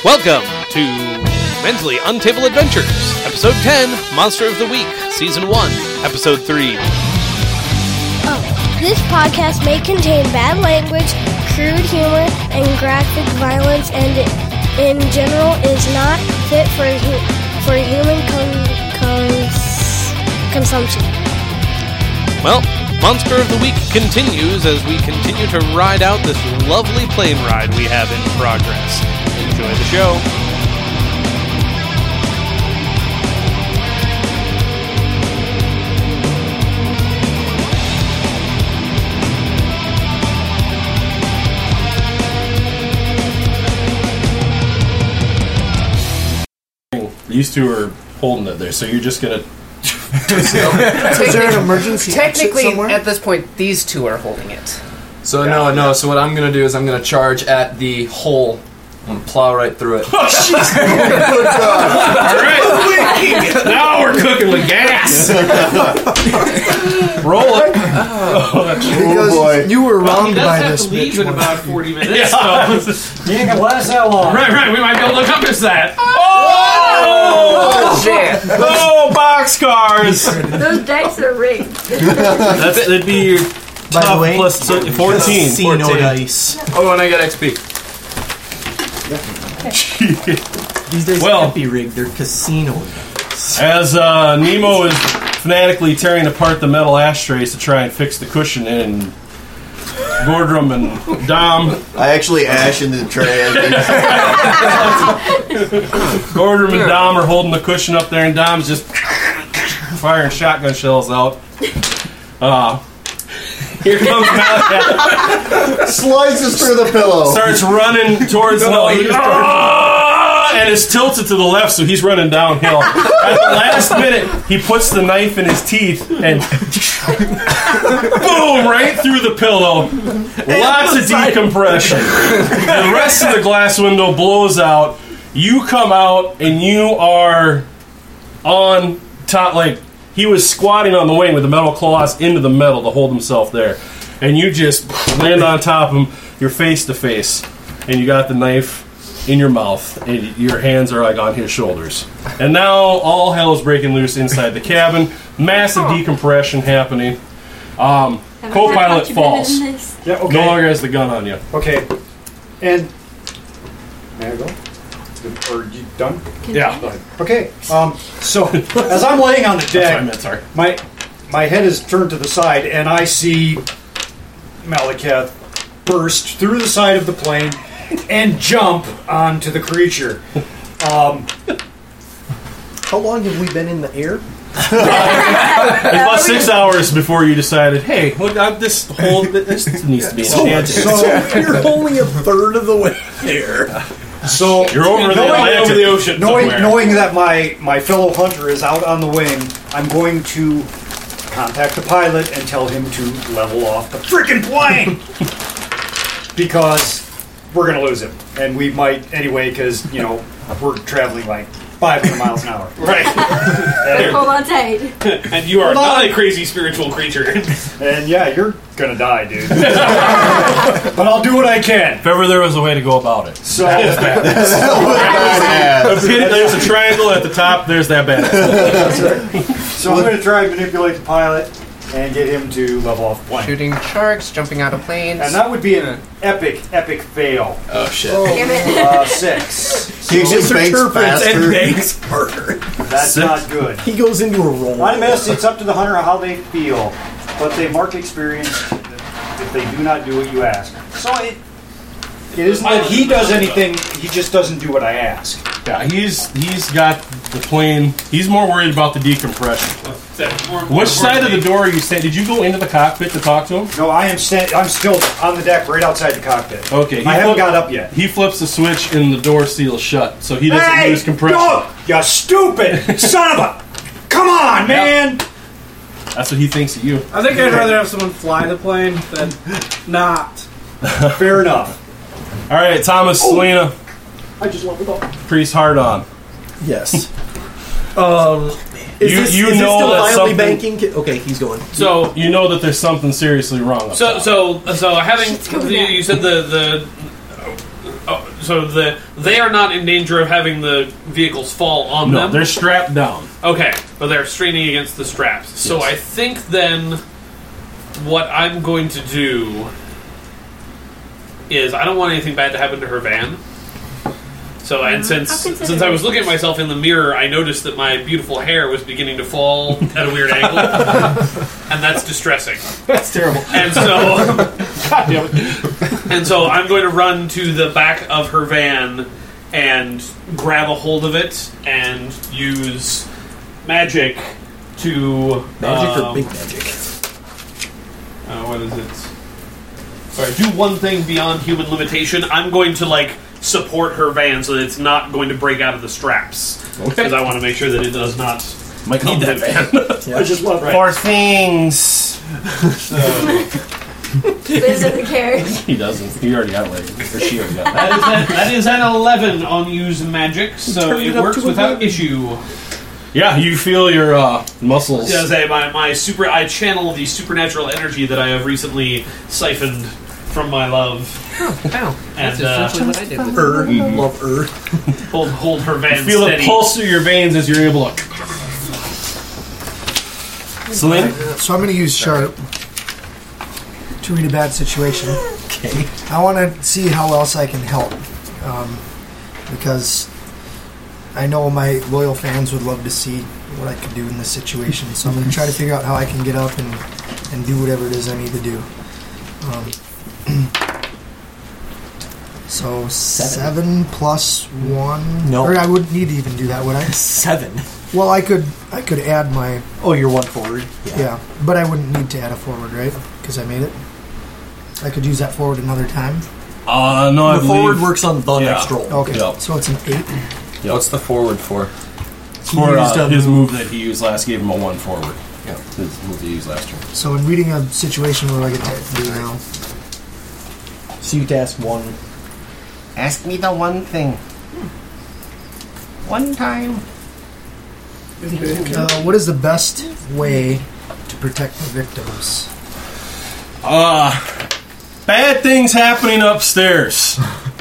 Welcome to Mentally Untable Adventures, Episode 10, Monster of the Week, Season 1, Episode 3. This podcast may contain bad language, crude humor, and graphic violence, and in general is not fit for human consumption. Well, Monster of the Week continues as we continue to ride out this lovely plane ride we have in progress. Enjoy the show. These two are holding it there, so you're just gonna... Is there an emergency Technically, exit somewhere? at this point, these two are holding it. So no. So what I'm gonna do is I'm gonna charge at the hole. I'm gonna plow right through it. All right, now we're cooking with gas. Roll it. Because boy. you were wronged by this leave bitch in one. about 40 minutes. Yeah. So. You ain't gonna last that long. Right, we might be able to accomplish that. Oh, shit. Oh, boxcars. Those dice are rigged. That'd be your By the top way, plus 14. Casino 14. dice. Oh, and I got XP. These days Well- can't be rigged. They're casino dice. As Nemo is fanatically tearing apart the metal ashtrays to try and fix the cushion in, Gordrum and Dom. I actually ash into the trash. Gordrum and Dom are holding the cushion up there, and Dom's just firing shotgun shells out. Here comes Malachi. Slices through the pillow. Starts running towards and is tilted to the left, so he's running downhill. At the last minute, he puts the knife in his teeth and boom, right through the pillow. Lots of decompression. The rest of the glass window blows out. You come out and you are on top, like he was squatting on the wing with the metal claws into the metal to hold himself there. And you just land on top of him, you're face to face, and you got the knife in your mouth, and your hands are like on his shoulders. And now all hell is breaking loose inside the cabin. Massive decompression happening. Co-pilot falls. Yeah, okay. No longer has the gun on you. Okay. And may I go? Or you done? Yeah. Okay. So as I'm laying on the That's what I deck, meant, sorry. my head is turned to the side, and I see Malekith burst through the side of the plane and jump onto the creature. How long have we been in the air? It's about 6 hours before you decided, hey, look, this needs to be enchanted. So you're only a third of the way there. So You're over the ocean somewhere. knowing that my fellow hunter is out on the wing, I'm going to contact the pilot and tell him to level off the freaking plane because we're going to lose him, and we might anyway because we're traveling like 500 miles an hour. Right. Hold on tight. And you are not a crazy spiritual creature. And yeah, you're gonna die, dude. But I'll do what I can. If ever there was a way to go about it. So There's a triangle at the top, there's that badass. So I'm gonna try and manipulate the pilot and get him to level off the plane. Shooting sharks, jumping out of planes. And that would be an epic fail. Oh shit. Damn it. 6. He just banks faster. banks harder. That's not good. He goes into a roll. I missed. It's up to the hunter how they feel, but they mark experience if they do not do what you ask. So it isn't that he does anything. He just doesn't do what I ask. Yeah, he's got the plane. He's more worried about the decompression. Which side of the door are you standing? Did you go into the cockpit to talk to him? No, I'm still on the deck, right outside the cockpit. Okay, I haven't got up yet. He flips the switch and the door seals shut, so he doesn't lose compression. Go! You stupid son of a! Come on, man! That's what he thinks of you. I think I'd rather have someone fly the plane than not. Fair enough. All right, Thomas, Selena, I just love it all. priest hard on. Yes. You Is this know still that violently something- banking? Okay, he's going. So, You know that there's something seriously wrong. Up top. so having you said the they are not in danger of having the vehicles fall on No, them. they're strapped down. Okay, but they're straining against the straps. So Yes. I think then what I'm going to do is I don't want anything bad to happen to her van. So, and since I was looking at myself in the mirror, I noticed that my beautiful hair was beginning to fall at a weird angle, and that's distressing. That's terrible. And so I'm going to run to the back of her van and grab a hold of it and use magic to Magic or big magic? what is it? Sorry, do one thing beyond human limitation. I'm going to support her van so that it's not going to break out of the straps. Okay. Because I want to make sure that it does not. Might need that van. I just love For things. Lives in the carriage. He doesn't. He already got or she already got That is an 11 on use magic, so it works without issue. Yeah, you feel your muscles. Yeah, I channel the supernatural energy that I have recently siphoned from my love. Wow. And That's essentially what I did with Love hold her van Feel steady. the pulse through your veins as you're able to. Celine? So I'm going to use Sharp to read a bad situation. Okay. I want to see how else I can help. Because I know my loyal fans would love to see what I could do in this situation. So I'm going to try to figure out how I can get up and do whatever it is I need to do. So 7 plus 1. No. Or I wouldn't need to even do that, would I? 7. Well, I could add my... Oh, you're 1 forward. Yeah, but I wouldn't need to add a forward, right? Because I made it. I could use that forward another time. No, I The forward believe works on the next roll. Okay, Yep. so it's an 8. What's the forward for? for used a his move that he used last gave him a 1 forward. Yeah. His move that he used last turn. So in reading a situation, what do I get to do now? So you task 1. Ask me the one thing. One time. What is the best way to protect the victims? Bad things happening upstairs.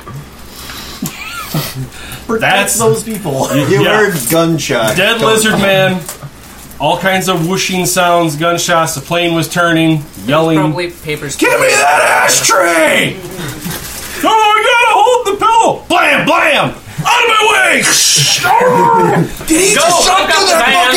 That's those people. You heard gunshot. Dead lizard man. All kinds of whooshing sounds, gunshots. The plane was turning, yelling. Probably papers. Give me that ashtray! Oh, I gotta hold the pillow! Blam, blam! Out of my way! Did he just jump through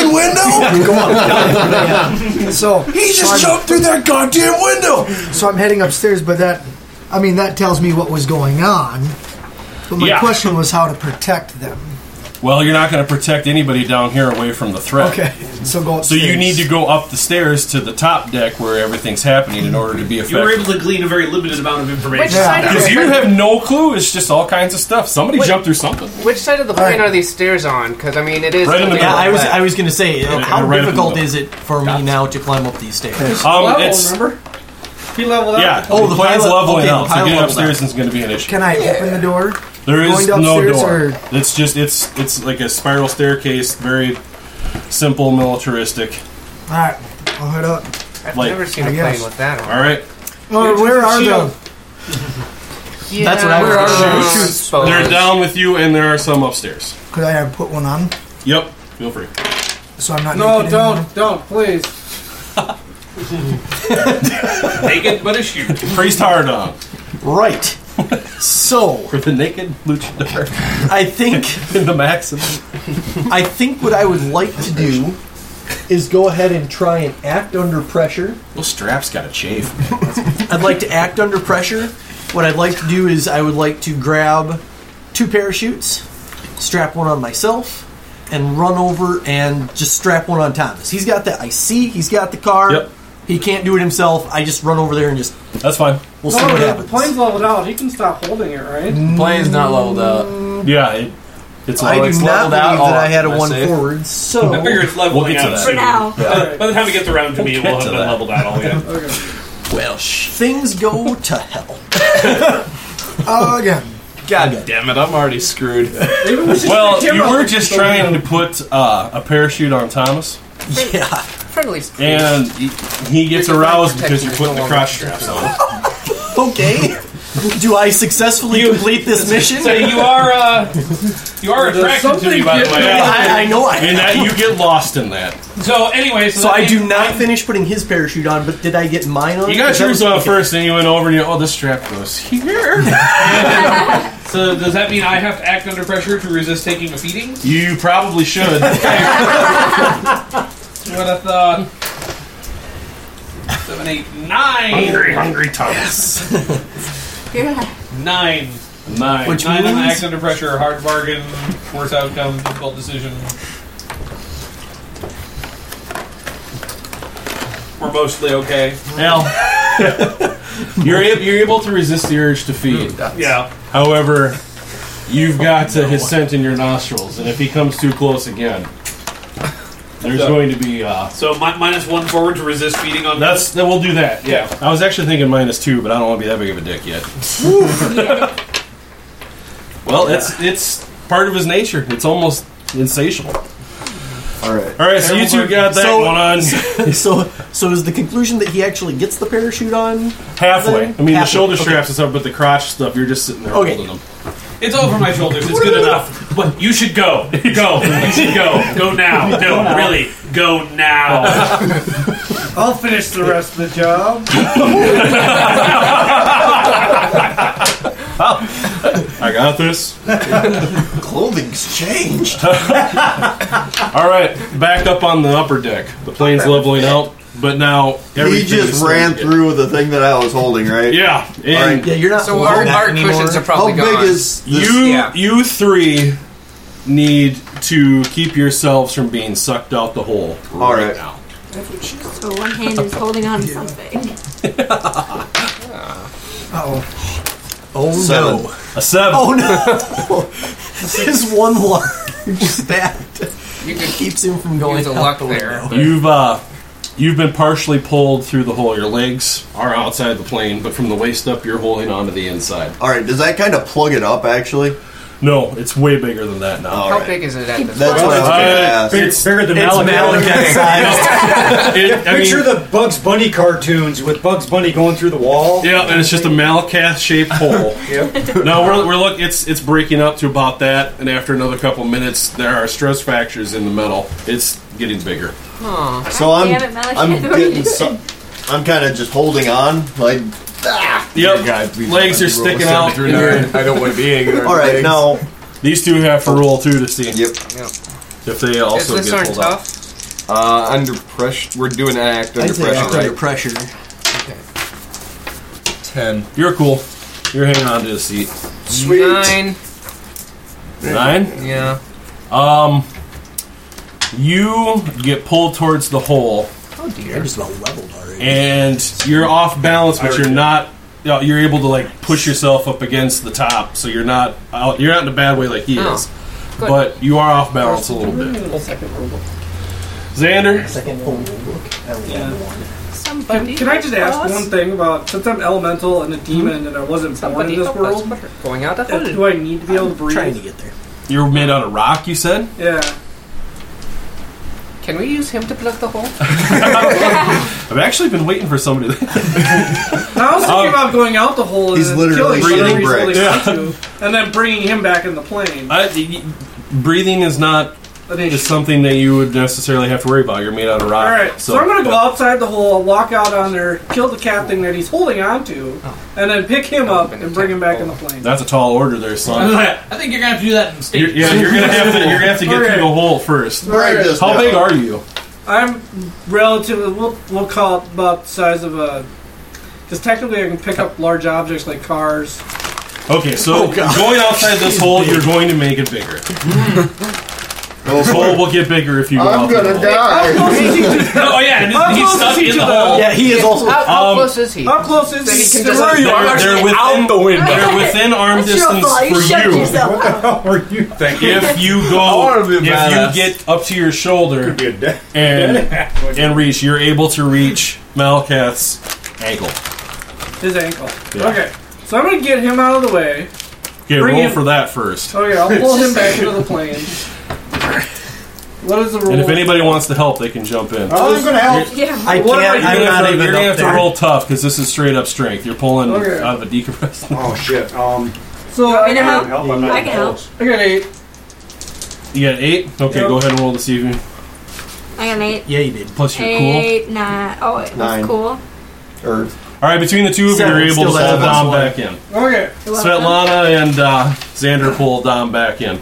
that fucking window? So He just jumped through that goddamn window! So I'm heading upstairs, but that tells me what was going on. But my question was how to protect them. Well, you're not going to protect anybody down here away from the threat. Okay, so go upstairs. So you need to go up the stairs to the top deck where everything's happening in order to be effective. You were able to glean a very limited amount of information. Which side of Because the you have no clue. It's just all kinds of stuff. Somebody jumped through something. Which side of the plane are these stairs on? Because I mean, it is Right in the Yeah, middle. I was going to say, how right up difficult the middle. is it for me now to climb up these stairs? It's remember? He leveled up. yeah. Oh, the the plane's pilot- leveling okay, out. the So pilot getting leveled upstairs is going to be an issue. Can I open the door? There is Going no upstairs, door. or- It's just it's like a spiral staircase, very simple, militaristic. All right, I'll head up. I've Like- never seen a I plane guess. with that on. All right, Where are the? Yeah, That's what I was where gonna are shoot. the suppose. they're down with you, and there are some upstairs. Could I have put one on? Yep, feel free. So I'm not. No, naked anymore? don't, please. Naked but a shoot. Priest hard on Right. So, for the naked luchador I think in the maximum. I think what I would like to do is go ahead and try and act under pressure. Those straps got to chafe. I'd like to act under pressure. What I'd like to do is I would like to grab 2 parachutes, strap one on myself, and run over and just strap one on Thomas. He's got the he's got the car. Yep. He can't do it himself. I just run over there and just That's fine. we'll see what The happens. plane's leveled out. He can stop holding it, right? The plane's not leveled out. Yeah, it's I do it's not leveled out. believe that I had a Am I 1 safe? forward, so I figure it's leveling We'll get to out that. soon. For now. By the time it gets around to me, it will have to been that. leveled out all again. well, things go to hell. Again. God damn it! I'm already screwed. Maybe we should Well, take him you out. were just trying to put a parachute on Thomas, Yeah. Friendly squeeze. and he gets Your divine aroused because protection you're is putting no the longer crotch straps on. Okay. Do I successfully complete this mission? So you are attracted to me, by the way. I know I am. And that you get lost in that. So anyway, So I do not finish putting his parachute on, but did I get mine on? You got yours on first, and you went over, and you this strap goes here. So does that mean I have to act under pressure to resist taking a feeding? You probably should. What I thought. 7, 8, 9. Hungry Thomas. 9. Which 9 on means- act under pressure, hard bargain, worse outcome, difficult decision. We're mostly okay. Al, you're able to resist the urge to feed. Yeah. However, you've got his scent in your nostrils, and if he comes too close again, there's going to be. So -1 forward to resist feeding on. Then we'll do that. Yeah. I was actually thinking -2, but I don't want to be that big of a dick yet. Well, it's part of his nature. It's almost insatiable. All right. All right, so you two got that one on So is the conclusion that he actually gets the parachute on? halfway. I mean, the Halfway, shoulder okay. straps and stuff, but the crotch stuff, you're just sitting there Okay. holding them. It's over my shoulders. It's good enough. But you should go. Go. You should go. Go now. No, really. Go now. I'll finish the rest of the job. I got this. Clothing's changed. All right, back up on the upper deck. The plane's leveling out, but now He everything just is ran starting to through the thing that I was holding, right? Yeah, and All right. Yeah, you're not. So our anymore. cushions are How probably big gone. is this? you three need to keep yourselves from being sucked out the hole. All right. now. So one hand is holding on to something. Oh 7. no! A 7. Oh no! His one large stat You could keeps him from going use a out luck the there. window. You've been partially pulled through the hole. Your legs are outside the plane, but from the waist up, you're holding onto the inside. All right. Does that kind of plug it up, actually? No, it's way bigger than that now. All How right. big is it at this That's point? what I was going to ask. It's Bigger than It's Malekith size. Picture the Bugs Bunny cartoons with Bugs Bunny going through the wall. Yeah, and it's just a Malakath shaped hole. Yep. No, we're look. It's breaking up to about that, and after another couple minutes, there are stress fractures in the metal. It's getting bigger. So I'm Damn it, Malekith, I'm what are you getting doing? I'm kind of just holding on, like. Yep, legs are sticking out. and you're- I don't want to be angry. All right, now. These two have to roll too to see Yep. if they also Is this get aren't pulled out. tough? Under pressure. We're doing an act I'd under say pressure, act right? under pressure. 10. You're cool. You're hanging on to the seat. Sweet. 9. 9. Yeah. You get pulled towards the hole, Oh They're dear. just about leveled already. and you're off balance, but you're not. You're able to like push yourself up against the top, so you're not out. You're not in a bad way like he Oh, is, good. but you are off balance a little bit. Xander, Second full look. Can I just ask one thing about, since I'm elemental and a demon and I wasn't born Somebody in this help world, us. Going out the hood. do I need to be able to breathe? Trying to get there. you're made out of rock. You said. Yeah. Can we use him to plug the hole? I've actually been waiting for somebody. I was thinking about going out the hole and He's then literally killing whatever breathing he's bricks. holding onto, and then bringing him back in the plane. Breathing is not An issue. is something that you would necessarily have to worry about. You're made out of rock. Alright, so I'm going to go outside the hole, walk out on there, kill the captain that he's holding onto, and then pick him up and bring him back in the plane. That's a tall order, there, son. I think you're gonna have to do that in stage. You're gonna have to get Okay. through the hole first. Write this How down. big are you? I'm relatively, we'll call it about the size of a, because technically I can pick up large objects like cars. Okay, so going outside this hole, you're going to make it bigger. This hole will get bigger if you go I'm out gonna the hole. die. Oh yeah, and he's stuck in the hole. Yeah, he is also. How close is he? How close is Then he he? can to just- where you are? They're within the window. They're within arm It's your distance fault. You for shoved you. yourself. How are you? Thank you. If you I go, wanna be a if badass. you get up to your shoulder Be a dead. and reach, you're able to reach Malakath's ankle. His ankle. Yeah. Okay, so I'm going to get him out of the way. Okay, Bring roll him- for that first. Okay, I'll pull him back into the plane. What is the rule? And if anybody wants to help, they can jump in. Oh, I'm going to help. Yeah. I What am I can't. I'm doing? not even You're gonna up have to there. roll tough because this is straight up strength. You're pulling Okay. out of a decompressed. Oh, shit. So Want me to I help? Help, I'm not I even can help. close. got 8. You got 8. Okay, Yep. go ahead and roll this evening. I got an 8. Yeah, you did. Plus your cool. 8, 9. Oh, it was 9. cool. Or All right, between the two of you, Seven, you're able to still pull seven. Dom back in. Okay. You're welcome. Svetlana and Xander pull Dom back in.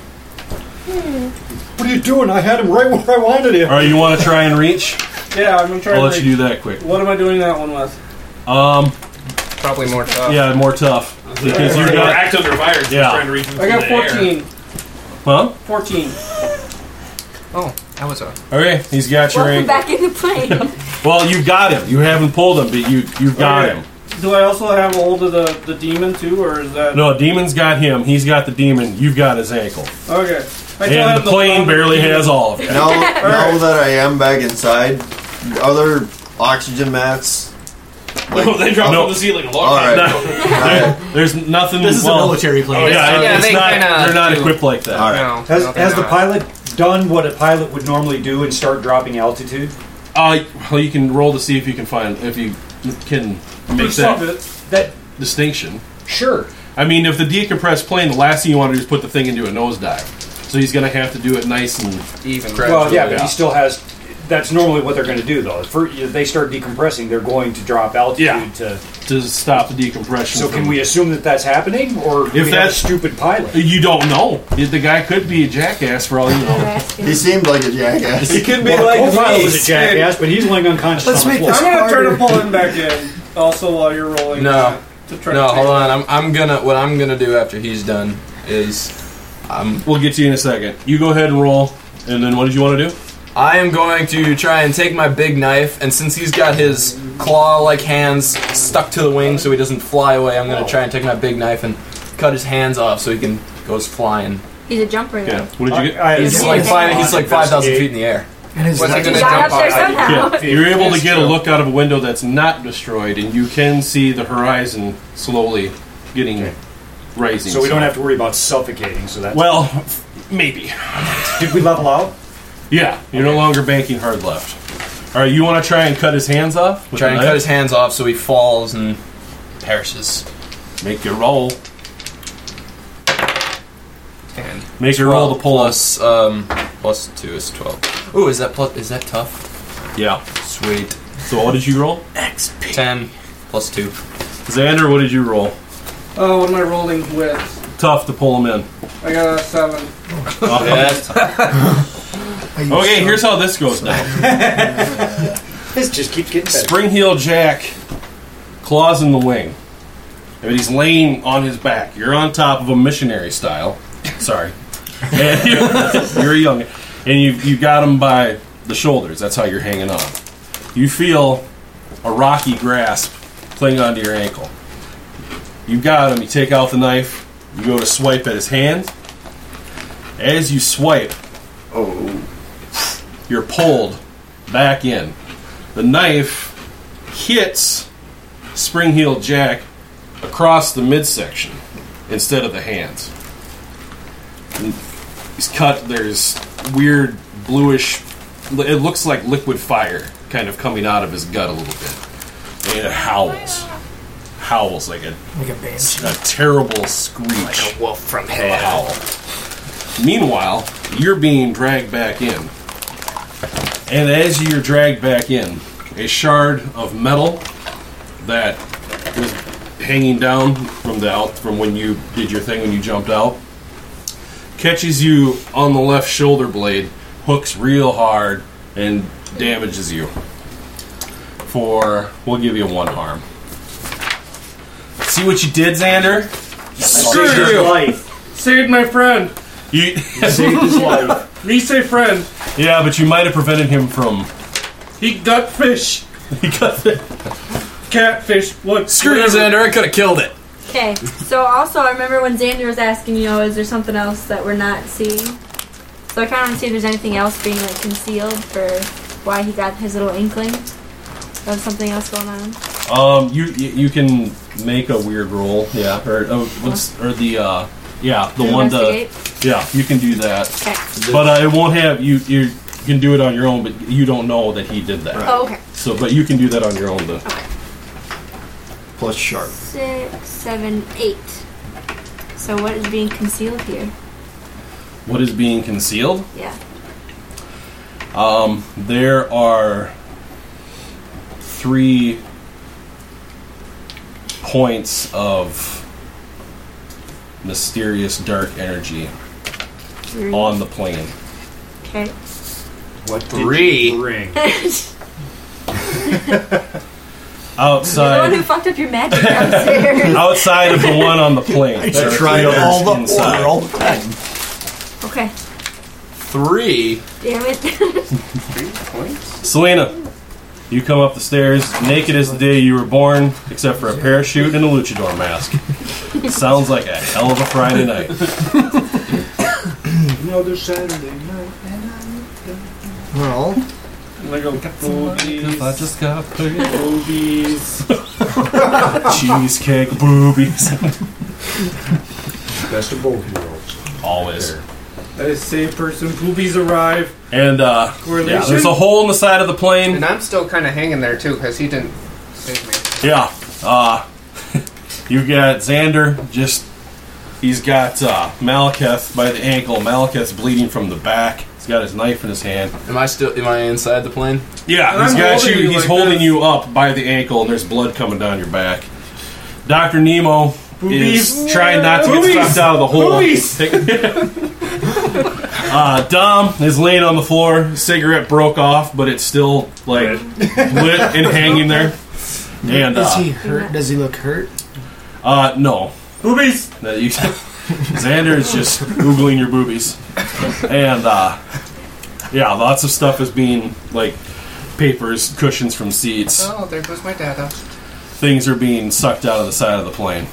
What are you doing? I had him right where I wanted him. All right, you want to try and reach? Yeah, I'm gonna try. I'll to let you do that quick. What am I doing that one with? Probably more tough. Yeah, more tough because you Or got. act under fire. Yeah. Trying to reach him I got through the air. 14. Huh? 14. Oh, that was a. Okay, he's got your Welcome ankle. back in the plane. Well, you got him. You haven't pulled him, but you've got Okay. him. Do I also have a hold of the demon too, or is that No, Demon's got him. He's got the demon. You've got his ankle. okay? I still And have the plane barely demon. has all of it. now that I am back inside, are there oxygen mats? No, they dropped No. from the ceiling a long All time right. ago. There's nothing. This is a military plane. Oh, yeah, Yeah, it's they not, kinda they're not do. equipped like that. All right. No, Has, no, they're has the not. pilot done what a pilot would normally do and start dropping altitude? Well, you can roll to see if you can find if you can make For some that of it. That distinction. sure. I mean, if the decompressed plane, the last thing you want to do is put the thing into a nosedive. So he's going to have to do it nice and. Even. Well, yeah, but yeah. he still has. That's normally what they're going to do, though. If they start decompressing, they're going to drop altitude Yeah. to stop the decompression. So can we assume that that's happening, or do If we have a that's- stupid pilot? You don't know. The guy could be a jackass for all you know. He seemed like a jackass. He could be like the pilot was a jackass, but he's laying unconscious Let's on the make floor. this I'm gonna try to harder. pull him back in. Also, while you're rolling. No. To try No, to hold on. I'm gonna. What I'm gonna do after he's done is, We'll get to you in a second. You go ahead and roll, and then what did you want to do? I am going to try and take my big knife, and since he's got his claw-like hands stuck to the wing so he doesn't fly away, I'm going to try and take my big knife and cut his hands off so he goes flying. He's a jumper though. Yeah. What did you get? He's like 5,000 feet in the air. And his What's he leg gonna is- Got jump up there off? somehow. Yeah, you're able to It's get a true. look out of a window that's not destroyed, and you can see the horizon slowly getting rising. So we don't have to worry about suffocating. So that's Well, maybe. Did we level out? Yeah, you're no longer banking hard left. All right, you want to try and cut his hands off? with Try the and knife? cut his hands off so he falls and perishes. Make your roll. And Make your roll to pull us. plus 2 is 12. Ooh, is that tough? Yeah. Sweet. So what did you roll? 10 plus 2. Xander, what did you roll? Oh, what am I rolling with? Tough to pull him in. I got a 7. I use Okay, some- here's how this goes now. This just keeps getting better. Spring heel Jack, claws in the wing. I mean, he's laying on his back. You're on top of him missionary style. Sorry. And you're young. And you got him by the shoulders. That's how you're hanging on. You feel a rocky grasp cling onto your ankle. You got him. You take out the knife. You go to swipe at his hand. As you swipe, you're pulled back in. The knife hits Spring Heel Jack across the midsection instead of the hands. And he's cut. There's weird bluish. It looks like liquid fire kind of coming out of his gut a little bit. And it howls like a banshee. a terrible screech. Like a wolf from of a hell. howl. Meanwhile, you're being dragged back in. And as you're dragged back in, a shard of metal that was hanging down from when you did your thing when you jumped out catches you on the left shoulder blade, hooks real hard, and damages you. We'll give you 1 harm. See what you did, Xander? Screw Saved his you! life. Saved my friend. You, Saved his life. Me say friend. yeah, but you might have prevented him from. He got fish. Catfish. What? Screw you, whatever. Xander. I could have killed it. Okay. So also, I remember when Xander was asking, is there something else that we're not seeing? So I kind of want to see if there's anything else being like concealed for why he got his little inkling of something else going on. You can make a weird roll, yeah, the one Investigate? yeah, you can do that, Okay. but it won't have you. can do it on your own, but you don't know that he did that. Oh, okay. So, but you can do that on your own, then. Plus sharp. 6, 7, 8. So what is being concealed here? What is being concealed? Yeah. There are 3 points of mysterious dark energy 3. on the plane. Okay. What did 3? you bring? Outside. You're the one who fucked up your magic downstairs. Outside of the one on the plane. I There are try 3 all the others inside. order all the time. Okay. 3? Damn it. 3 points? Selena, you come up the stairs, naked as the day you were born, except for a parachute and a luchador mask. Sounds like a hell of a Friday night. Another Saturday night. Well, I just got Boobies. cheesecake boobies. Best of both worlds. Always. That is same person. Boobies arrive. And yeah, Correlation? there's a hole in the side of the plane. And I'm still kind of hanging there too because he didn't save me. Yeah. You got Xander, he's got Malekith by the ankle. Malekith's bleeding from the back. He's got his knife in his hand. Am I inside the plane? Yeah, And he's I'm got holding you. you He's like holding this. you up by the ankle, and there's blood coming down your back. Dr. Nemo Boobies. is trying not to get Boobies. sucked out of the hole. Boobies. Dom is laying on the floor. Cigarette broke off, but it's still like lit and hanging there. And is he hurt? Does he look hurt? no. Boobies. Xander is just googling your boobies, and yeah, lots of stuff is being like papers, cushions from seats. Oh, there goes my data. Things are being sucked out of the side of the plane.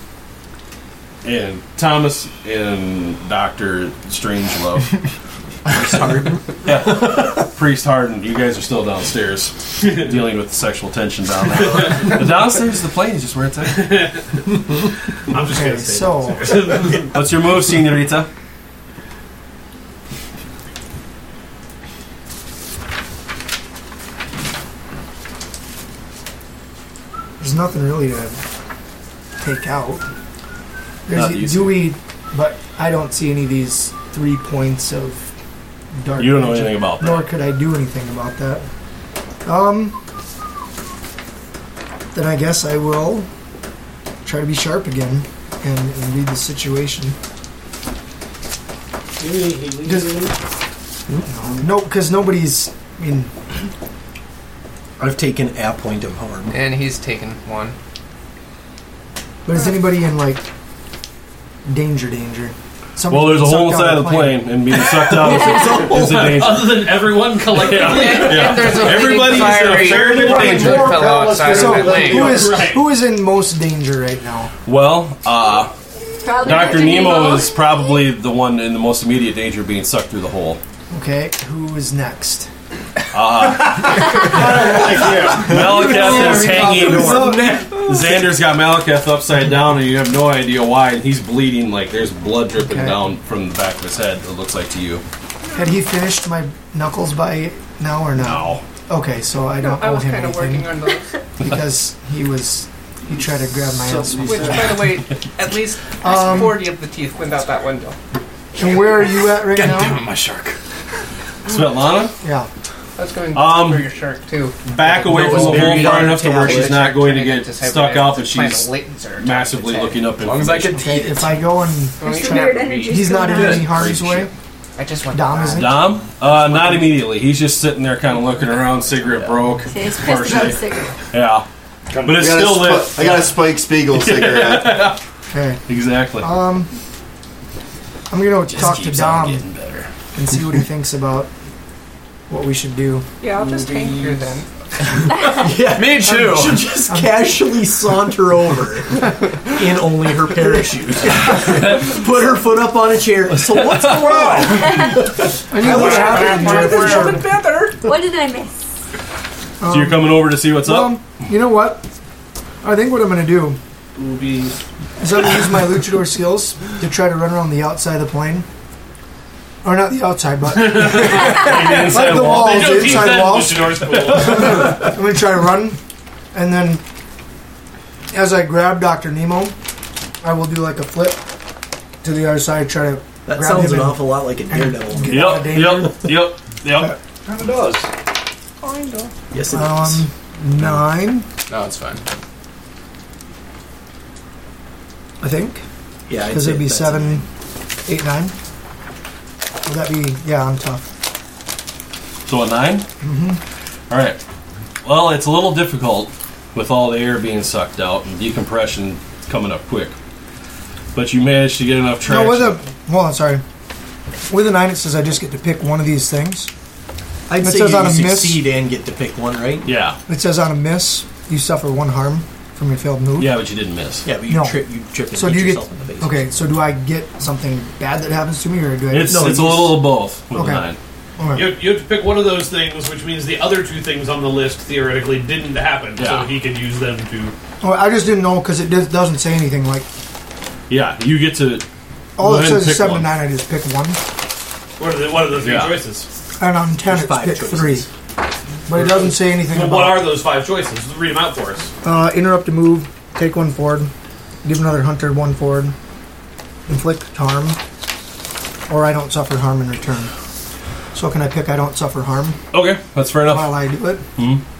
And Thomas and Dr. Strangelove. Priest Harden. Yeah. Priest Harden, you guys are still downstairs dealing with the sexual tension down there. The downstairs of the plane is just where it's at. I'm just Okay, gonna stay so downstairs. What's your move, senorita? there's nothing really to take out. Not easy. Do we? But I don't see any of these 3 points of dark. You don't know magic, anything about that. Nor could I do anything about that. Then I guess I will try to be sharp again and read the situation. No, because nobody's. I mean, I've taken a point of harm. And he's taken 1. but is anybody in like danger? Somebody Well, there's a being hole sucked inside out of the plane, and being sucked out is a danger. Other than everyone collectively. Yeah. And there's a Everybody's in a fiery fair bit of rocket danger. that fell outside So of my plane. who is in most danger right now? Well, Probably Dr. Nemo is probably the one in the most immediate danger of being sucked through the hole. Okay, who is next? Malekith is hanging. Xander's got Malekith upside down, and you have no idea why. And he's bleeding, like there's blood dripping Okay. down from the back of his head. It looks like to you. Had he finished my knuckles by now or not? No. Okay, so I don't I owe was him kind of anything working on those. because he tried to grab my ass. Which, by the way, at least 40 of the teeth went out that window. And where are you at right now? my shark. Svetlana, Yeah. I was going for your shark too. back away from the hole far enough to where she's not going to get Just have stuck to out, but plant she's a laser massively on its looking up As long as I information. could Okay, if I go and There's weird energy. he's not in any harm's way. head. I just went Dom isn't. Dom? Not immediately. He's just sitting there kind of looking around, cigarette broke. See, he's pissed about a cigarette. Yeah. But it's I got still a lit. I got a Spike Spiegel cigarette. Okay. Exactly. I'm gonna talk to keeps on Dom getting better. and see what he thinks about what we should do. Yeah, I'll just hang here then. Yeah, Me too. should just casually saunter over in only her parachute. Put her foot up on a chair. So what's going on? I knew what happened. What did I miss? So you're coming over to see what's up? You know what? I think what I'm gonna do Boobies. is I'm gonna use my luchador skills to try to run around the outside of the plane. or not the outside, but Maybe inside like the wall. walls, They the don't teach inside that in walls. Luchador school. I'm gonna try to run, and then as I grab Dr. Nemo, I will do like a flip to the other side, try to That grab sounds him an and awful lot like a daredevil. get out of danger. Yep. Kind of does. Yes, it is. 9, No, it's fine. I think, Yeah, I'd because say it'd be that's 7, 8, 9. Would that be? Yeah, I'm tough. So a 9? Mm-hmm. All right. Well, it's a little difficult with all the air being sucked out and decompression coming up quick. But you managed to get enough traction. No, with a sorry. With a 9, it says I just get to pick one of these things. I'd It say says you on a miss. succeed and get to pick one, right? Yeah. It says on a miss, you suffer 1 harm from your failed move. Yeah, but you didn't miss. Yeah, but you No. trip and So hit do you get? yourself in the face. Okay, so do I get something bad that happens to me, or do I? It's No, a little of both with Okay. a 9. Alright. You have to pick one of those things, which means the other 2 things on the list theoretically didn't happen, so Yeah. he could use them to. Oh, I just didn't know because it doesn't say anything like. Yeah, you get to. All go it ahead and says is pick 7 one. to 9. I just pick one, What are the 3 Yeah. choices? and on 10 There's it's 5 pick choices. 3. But it doesn't say anything Well, about. what are those 5 choices? Read them out for us. Interrupt a move, take 1 forward, give another hunter 1 forward, inflict harm, or I don't suffer harm in return. So can I pick I don't suffer harm Okay, that's fair enough. while I do it?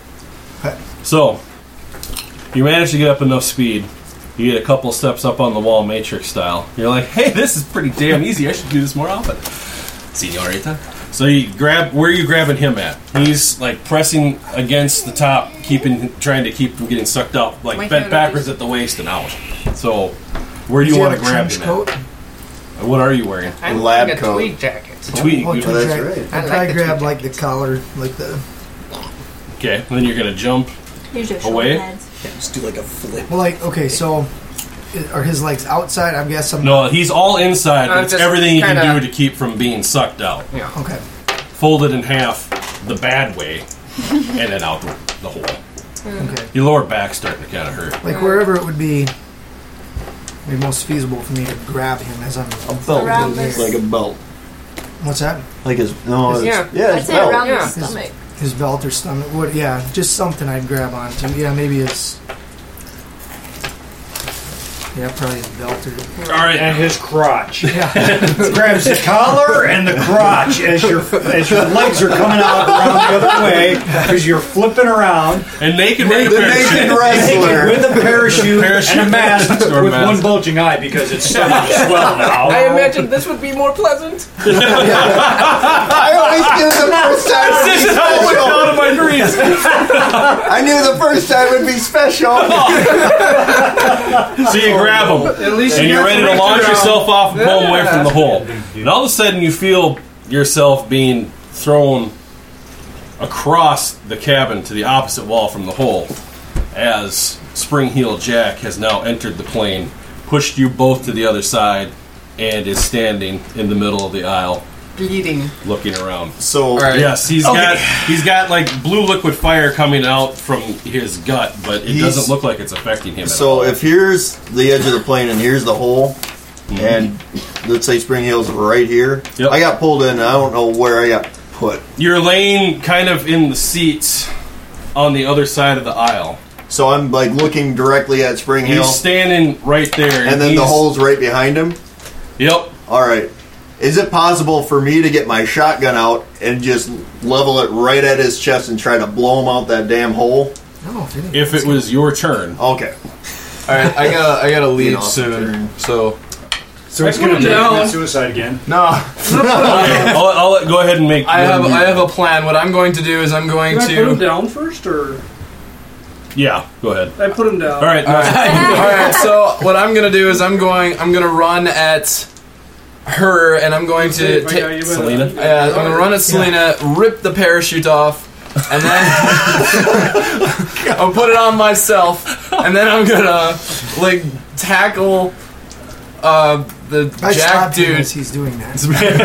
So, you manage to get up enough speed. You get a couple steps up on the wall, Matrix style. You're like, hey, this is pretty damn easy. I should do this more often. Senorita. So you grab. Where are you grabbing him at? He's like pressing against the top, trying to keep from getting sucked up, like My bent hand backwards at the waist and out. So, where do Does you he want have to a grab trench him coat? at? What are you wearing? I'm lab wearing a coat. tweed jacket. Tweed. Oh, good. tweed that's jacket. right. I'd I like probably the grab tweed like the collar, like the. Okay, then you're gonna jump. Here's your Away? shoulder pads. Yeah, just do like a flip. Well, like okay, so are his legs outside? I guess I'm. No, he's all inside. But it's just everything you can kinda- do to keep from being sucked out. Okay. Folded in half the bad way, and then out the hole. Okay. Your lower back's starting to kind of hurt. Like wherever it would be most feasible for me to grab him as I'm. A belt. Around It's this- like a belt. What's that? Like his no. It's, Yeah. yeah, I'd his say belt. around Yeah. the stomach. His belt or stomach? What? Yeah, just something I'd grab onto. Yeah, maybe his. Yeah, probably his belt or. All right. And his crotch. Yeah. Grabs the collar and the crotch as your legs are coming out around the other way because you're flipping around. And naked The naked wrestler. With a parachute and a mask Or with mask. one bulging eye because it's starting to swell now. I imagine this would be more pleasant. I always knew the first time would be special. out of my dreams. I knew the first time would be special. So you grab him, At least and you you're got ready the to reach launch around. yourself off and pull him away from the hole. And all of a sudden, you feel yourself being thrown across the cabin to the opposite wall from the hole, as Spring Heel Jack has now entered the plane, pushed you both to the other side, and is standing in the middle of the aisle, Bleeding. looking around. So Yes, he's got like blue liquid fire coming out from his gut, but it He's- doesn't look like it's affecting him at So all. if here's the edge of the plane and here's the hole, and let's say Spring Hill's right here, Yep. I got pulled in. And I don't know where I got put. You're laying kind of in the seats on the other side of the aisle. So I'm like looking directly at Spring Hill, He's standing right there, and then the he's- hole's right behind him. Yep. All right. Is it possible for me to get my shotgun out and just level it right at his chest and try to blow him out that damn hole? No, If it was your turn. Okay. All right, I gotta leave Awesome soon. turn. So So he's going to commit suicide again. no, Okay, I'll go ahead and make. I have a plan. What I'm going to do is I'm going Did I put him to. down first, or Yeah, go ahead. I put him down? All right. All right. So what I'm gonna do is I'm gonna run at her, and I'm going to If I got take. you with Selena? it. Yeah, I'm gonna run at Selena, rip the parachute off, and then I'll put it on myself, and then I'm gonna like tackle the I Jack stopped him dude. as he's doing that.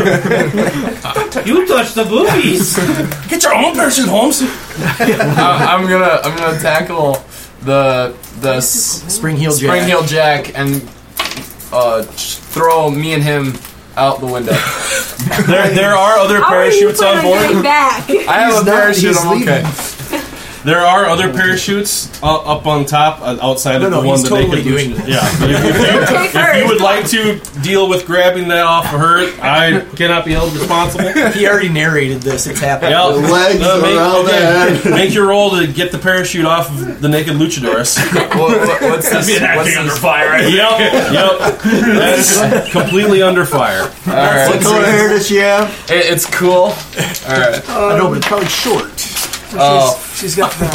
You touched the boobies. Get your own parachute, Holmes. I'm gonna tackle the Spring Heel Jack. Spring Heel Jack and throw me and him out the window. There are other How are you parachutes on planning board. back? I have a parachute. I'm okay. There are other parachutes up on top outside of No, the one he's that totally they could doing lose. that. Yeah. If you would like to deal with grabbing that off of her, I cannot be held responsible. He already narrated this. It's happening. Yep. The legs around that. Make your roll to get the parachute off of the naked luchadorus. What's this? Acting under fire. Yep. That's completely under fire. All right. What color hair does she have? It's cool. All right. I know, but it's probably short. Oh, She's got that.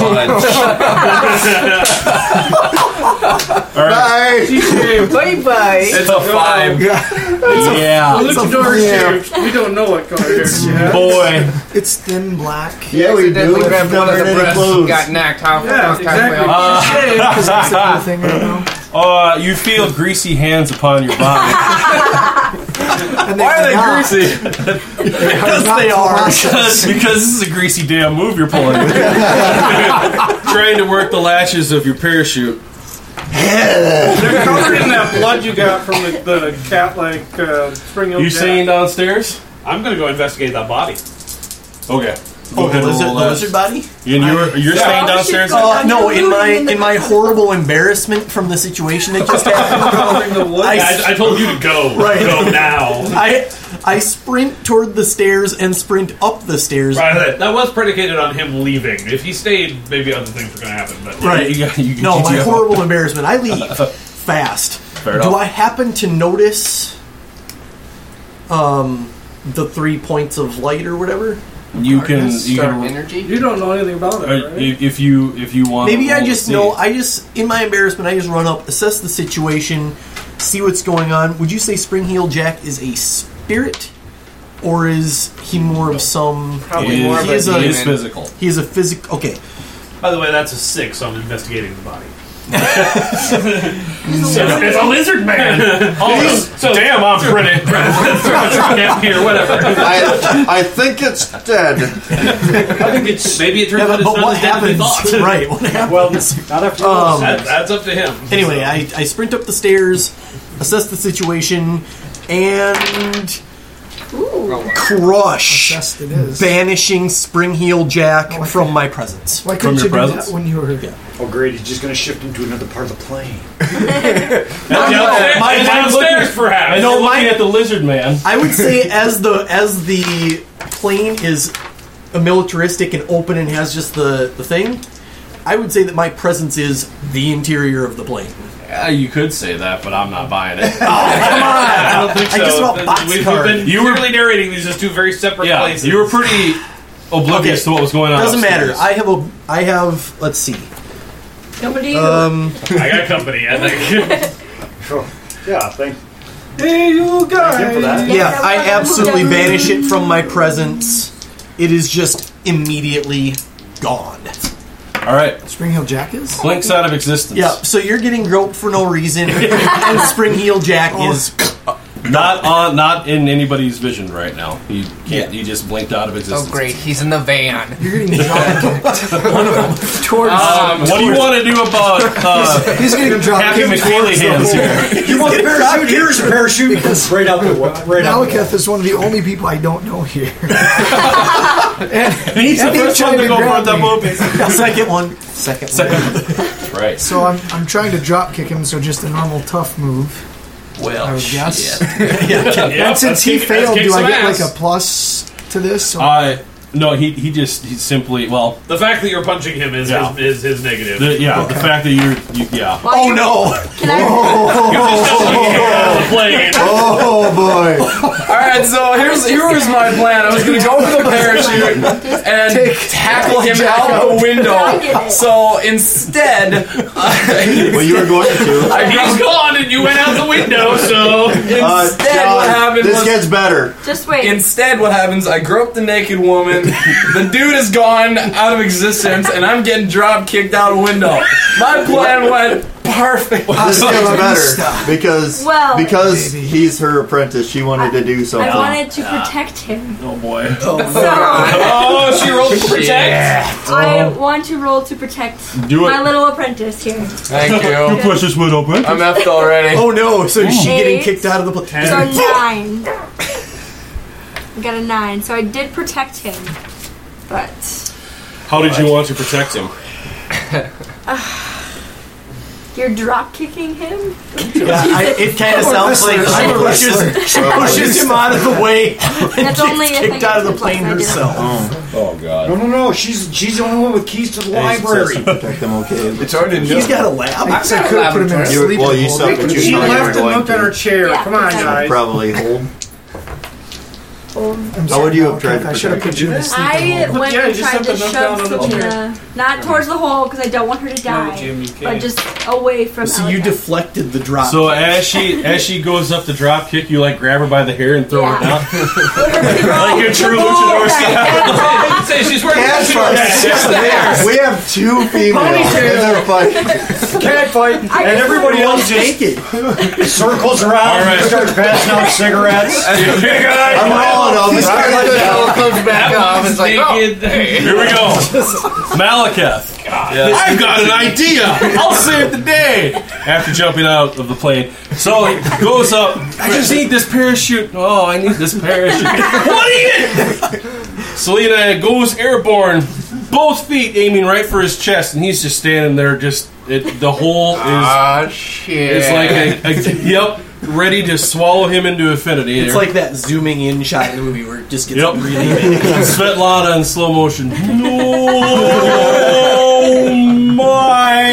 All right. Bye. Bye-bye. it's a 5. Yeah. Luchador shaped. We don't know what color hair she has. Boy. It's thin black. Yeah, we do. Accidentally It's grabbed one not of the any breasts and clothes. got knocked halfway Yeah, exactly. Because that's the cool thing right now. You feel greasy hands upon your body. And Why are they greasy? Because they are. because this is a greasy damn move you're pulling. Trying to work the latches of your parachute. They're covered in that blood you got from the cat-like spring You staying downstairs? I'm gonna go investigate that body. Okay. Oh, the lizard body? And you're staying downstairs? No, in my horrible embarrassment from the situation that just happened, I told you to go. Right. Go now. I sprint toward the stairs and sprint up the stairs. Right. That was predicated on him leaving. If he stayed, maybe other things were going to happen. But Right. No, my GTFO. horrible embarrassment. I leave fast. Fair Do enough. I happen to notice the 3 points of light or whatever? You can energy. You don't know anything about it, right? if you want. Maybe to I roll just to know. see. In my embarrassment, I just run up, assess the situation, see what's going on. Would you say Spring-Heeled Jack is a spirit, or is he more of some? Probably more of He a is demon. physical. He is a physical. Okay. by the way, that's a 6 on investigating the body. It's a lizard man. So damn, I'm pretty. Down here, whatever. I think it's dead. I think it's Maybe it turns out it's but not what as dead as we happens? thought. Right. What happens? well, not after That's up to him. Anyway, I sprint up the stairs, assess the situation, and crush Best it is. banishing Spring-Heeled Jack from my presence. Why couldn't your you do presence? that when you were? Oh, great! He's just going to shift into another part of the plane. My downstairs, perhaps. I know. Looking at the lizard man. I would say as the plane is militaristic and open and has just the thing, I would say that my presence is the interior of the plane. You could say that, but I'm not buying it. Come on! I don't think so. I just saw a We've boxcar. been clearly narrating these as two very separate Yeah, places. you were pretty oblivious to what was going on. Doesn't matter. upstairs. I have. Let's see. Nobody. I got company, I think. Sure. Yeah, thank Hey, you him for guys! that. Yeah, I absolutely banish it from my presence. It is just immediately gone. All right, Spring Hill Jack is? blinks out of existence. Yeah, so you're getting groped for no reason, and Spring-Heeled Jack is. Not in anybody's vision right now. He can't. He just blinked out of existence. Oh, great. He's in the van. You're getting drop kicked. One of them. Towards. What do you want to do about He's getting drop Happy kicked McFeely towards the hands hole. here? You want the parachute? Here's a parachute. Because right out the right out. Malekith is one of the only people I don't know here. He's the And first one trying to go grab front the me. movie. Second one. Second. Right. So I'm trying to drop kick him, so just a normal tough move. Well, I would guess. Yeah, And since he let's failed, kick do I some get ass. like a plus to this? Or No, he simply The fact that you're punching him is Yeah. is his negative. the fact that you yeah. Oh no! Can I? Oh boy! All right, so here was my plan. I was going to go for the parachute and tackle him out the window. So instead, Well, you were going to. He's gone and you went out the window, so instead John, what happened this was gets better. Just wait. Instead, what happens? I grope the naked woman. The dude is gone out of existence, and I'm getting drop kicked out a window. My plan went Perfect. This gets better Well- because he's her apprentice. She wanted to do something. I wanted to protect him. Oh boy. So She rolled to protect. I want to roll to protect Do it. my little apprentice here. Thank you. You push this one open. I'm effed already. Oh no! So is she getting 8. kicked out of the place? So 9. I got a 9. So I did protect him, but How did you want to protect him? you're drop kicking him. It kind of sounds like she pushes him out of the way. That's and only gets if I kicked get out of the 2+, plane I do. herself. Oh god. No. She's the only one with keys to the library. Protect them, okay? It's hard to He's got a lab. I could have put him in a sleeping Well, you hole. suck, but you She know left you're and going looked at her to chair. Yeah, Come on, okay. guys. probably hold. I'm How sorry, would you have Malcolm, tried to I should have protect put you in a sleeping I hole. went Yeah, and you tried just to have to knock down shove on the Selena, not towards the hole because I don't want her to die, Jim, you can't. but just away from. So you Elliot. deflected the drop. So as she goes up to drop kick, you like grab her by the hair and throw her down. Like a true luchador style. Say she's wearing Cat fight. We have 2 females and they're fighting. Cat fight, and everybody else just circles around All right. and starts passing out cigarettes. I'm rolling them. The hell comes back off. It's like, oh, Naked. Here we go. Malekith. I've got an idea. I'll save the day. After jumping out of the plane. So he goes up. I just need this parachute. Oh, I need this parachute. What are you? Selena goes airborne. Both feet aiming right for his chest. And he's just standing there. The hole is shit. it's like yep. Ready to swallow him into infinity. It's like that zooming in shot in the movie where it just gets Yep. really big. Svetlana in slow motion. No, my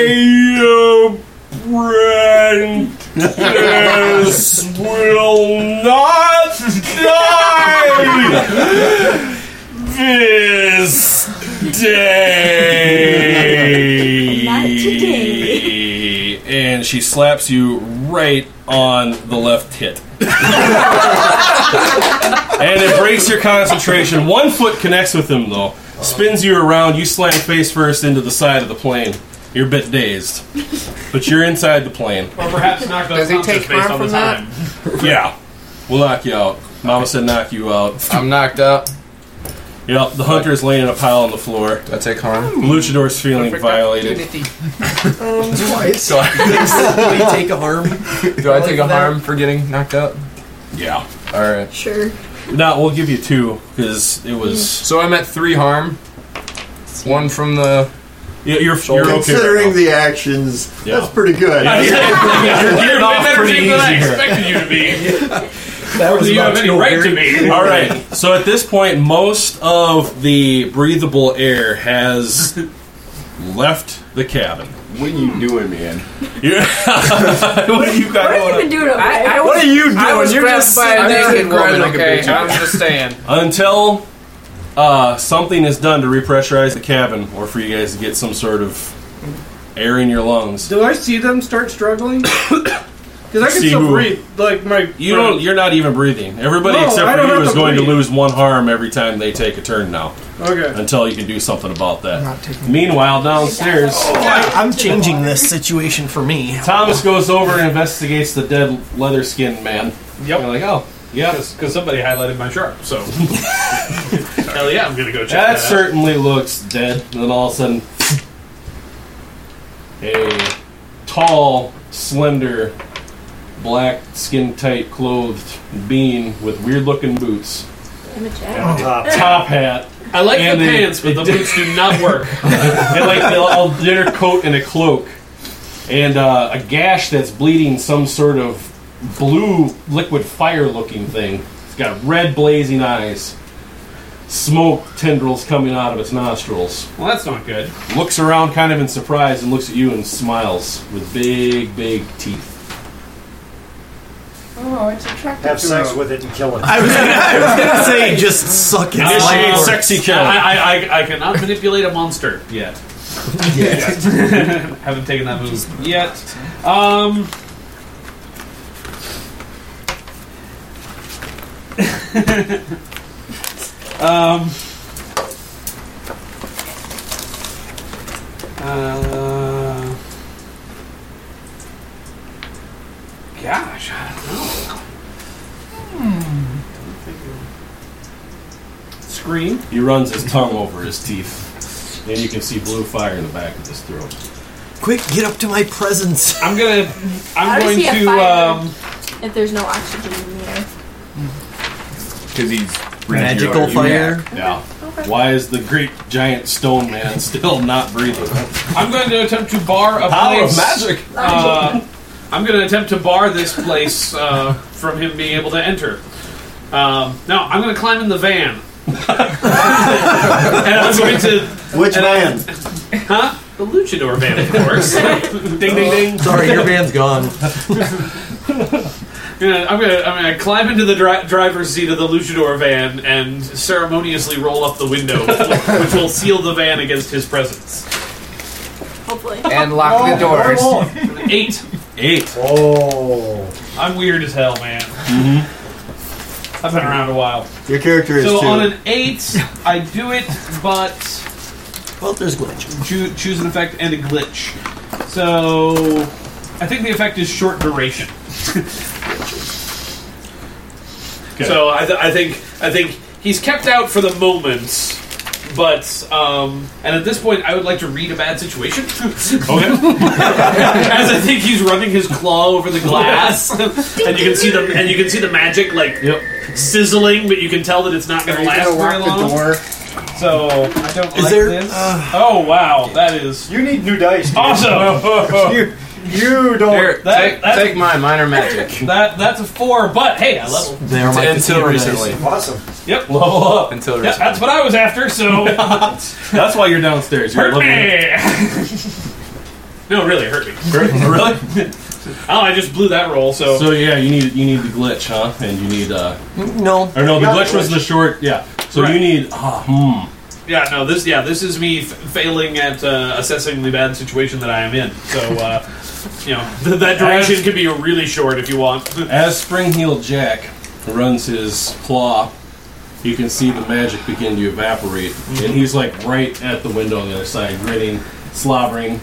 apprentice will not die this day. Not today. And she slaps you right on the left hit. And it breaks your concentration. 1 foot connects with him, though. Spins you around. You slam face first into the side of the plane. You're a bit dazed. But you're inside the plane. Or perhaps knocked Does he unconscious take based harm on the from time. Yeah. We'll knock you out. Mama said knock you out. I'm knocked out. Yep, the hunter is laying in a pile on the floor. Do I take harm? Luchador's feeling violated. Twice. Do I take a harm? Do I take a harm for getting knocked out? Yeah. Alright. Sure. No, we'll give you 2, because it was... So I'm at 3 harm. 1 from the... Yeah, you're okay. Considering right the actions, Yeah. that's pretty good. You're getting off pretty easy than I here. expected you to be. That was You have about any to go right to very- be. All right. So at this point, most of the breathable air has left the cabin. What are you doing, man? Yeah. What have you got What have you going been doing over there? What are you doing? I was You're grabbed just by a I'm just naked grabbing woman, like a okay? bitch. I'm just saying. Until something is done to repressurize the cabin, or for you guys to get some sort of air in your lungs. Do I see them start struggling? Because I can See still who? breathe. Like my. You don't. You're not even breathing. Everybody No, except I for don't you have is to going to breathe. lose 1 harm every time they take a turn now. Okay. Until you can do something about that. Not taking- Meanwhile, downstairs, I'm changing this situation for me. Thomas goes over and investigates the dead leather-skinned man. Yep. You're like, oh, yeah. Because somebody highlighted my sharp, so. Hell yeah, I'm gonna go check That that out. certainly looks dead. And then all of a sudden, a tall, slender, black, skin-tight clothed being with weird-looking boots, I'm a jack. top hat, I like And the they- pants, but the it- boots do not work. and like a dinner coat and a cloak, and a gash that's bleeding some sort of blue liquid fire-looking thing. It's got red blazing eyes, smoke tendrils coming out of its nostrils. Well, that's not good. Looks around kind of in surprise and looks at you and smiles with big, big teeth. Oh, it's attractive. Have sex with it and kill it. I was gonna say just suck it. Initiate sexy kill. I cannot manipulate a monster yet. Haven't taken that move yet. scream. He runs his tongue over his teeth. And you can see blue fire in the back of his throat. Quick, get up to my presence. I'm How going does he have to fire if there's no oxygen in the air? Because he's Magical fire. Yeah. Okay. Why is the great giant stone man still not breathing? I'm going to attempt to bar a Power of place. magic. I'm going to attempt to bar this place from him being able to enter. No, I'm going to climb in the van. And I'm going to... Which van? Huh? The Luchador van, of course. Ding, ding, ding. Sorry, your van's gone. I'm gonna climb into the driver's seat of the Luchador van and ceremoniously roll up the window, which will seal the van against his presence. Hopefully. And lock the doors. 8. Oh. I'm weird as hell, man. Mm-hmm. I've been around a while. Your character is So too. on an 8, I do it, but Well, there's glitch. choose an effect and a glitch. So I think the effect is short duration. Okay. So I think he's kept out for the moment, but and at this point I would like to read a bad situation. Okay. As I think he's running his claw over the glass, and you can see the magic like sizzling, but you can tell that it's not going to last very long. Door. So I don't Is like there- this. Oh wow, that is You need new dice. dude. awesome. You don't. Here, That- take my minor magic. That's a 4, but hey, I level. They are my Until container recently. dice. Awesome. Yep. Level up. Until Yeah, recently. that's what I was after. So That's why you're downstairs. You're hurt me. No, really, it hurt me. Really? Oh, I just blew that roll. So So yeah, you need the glitch, huh? And you need No. or no, the got glitch the was glitch. the short. Yeah. So Right. you need yeah, no, this is me failing at assessing the bad situation that I am in. So that duration could be really short if you want. As Spring-Heeled Jack runs his claw, you can see the magic begin to evaporate, and he's like right at the window on the other side, grinning, slobbering.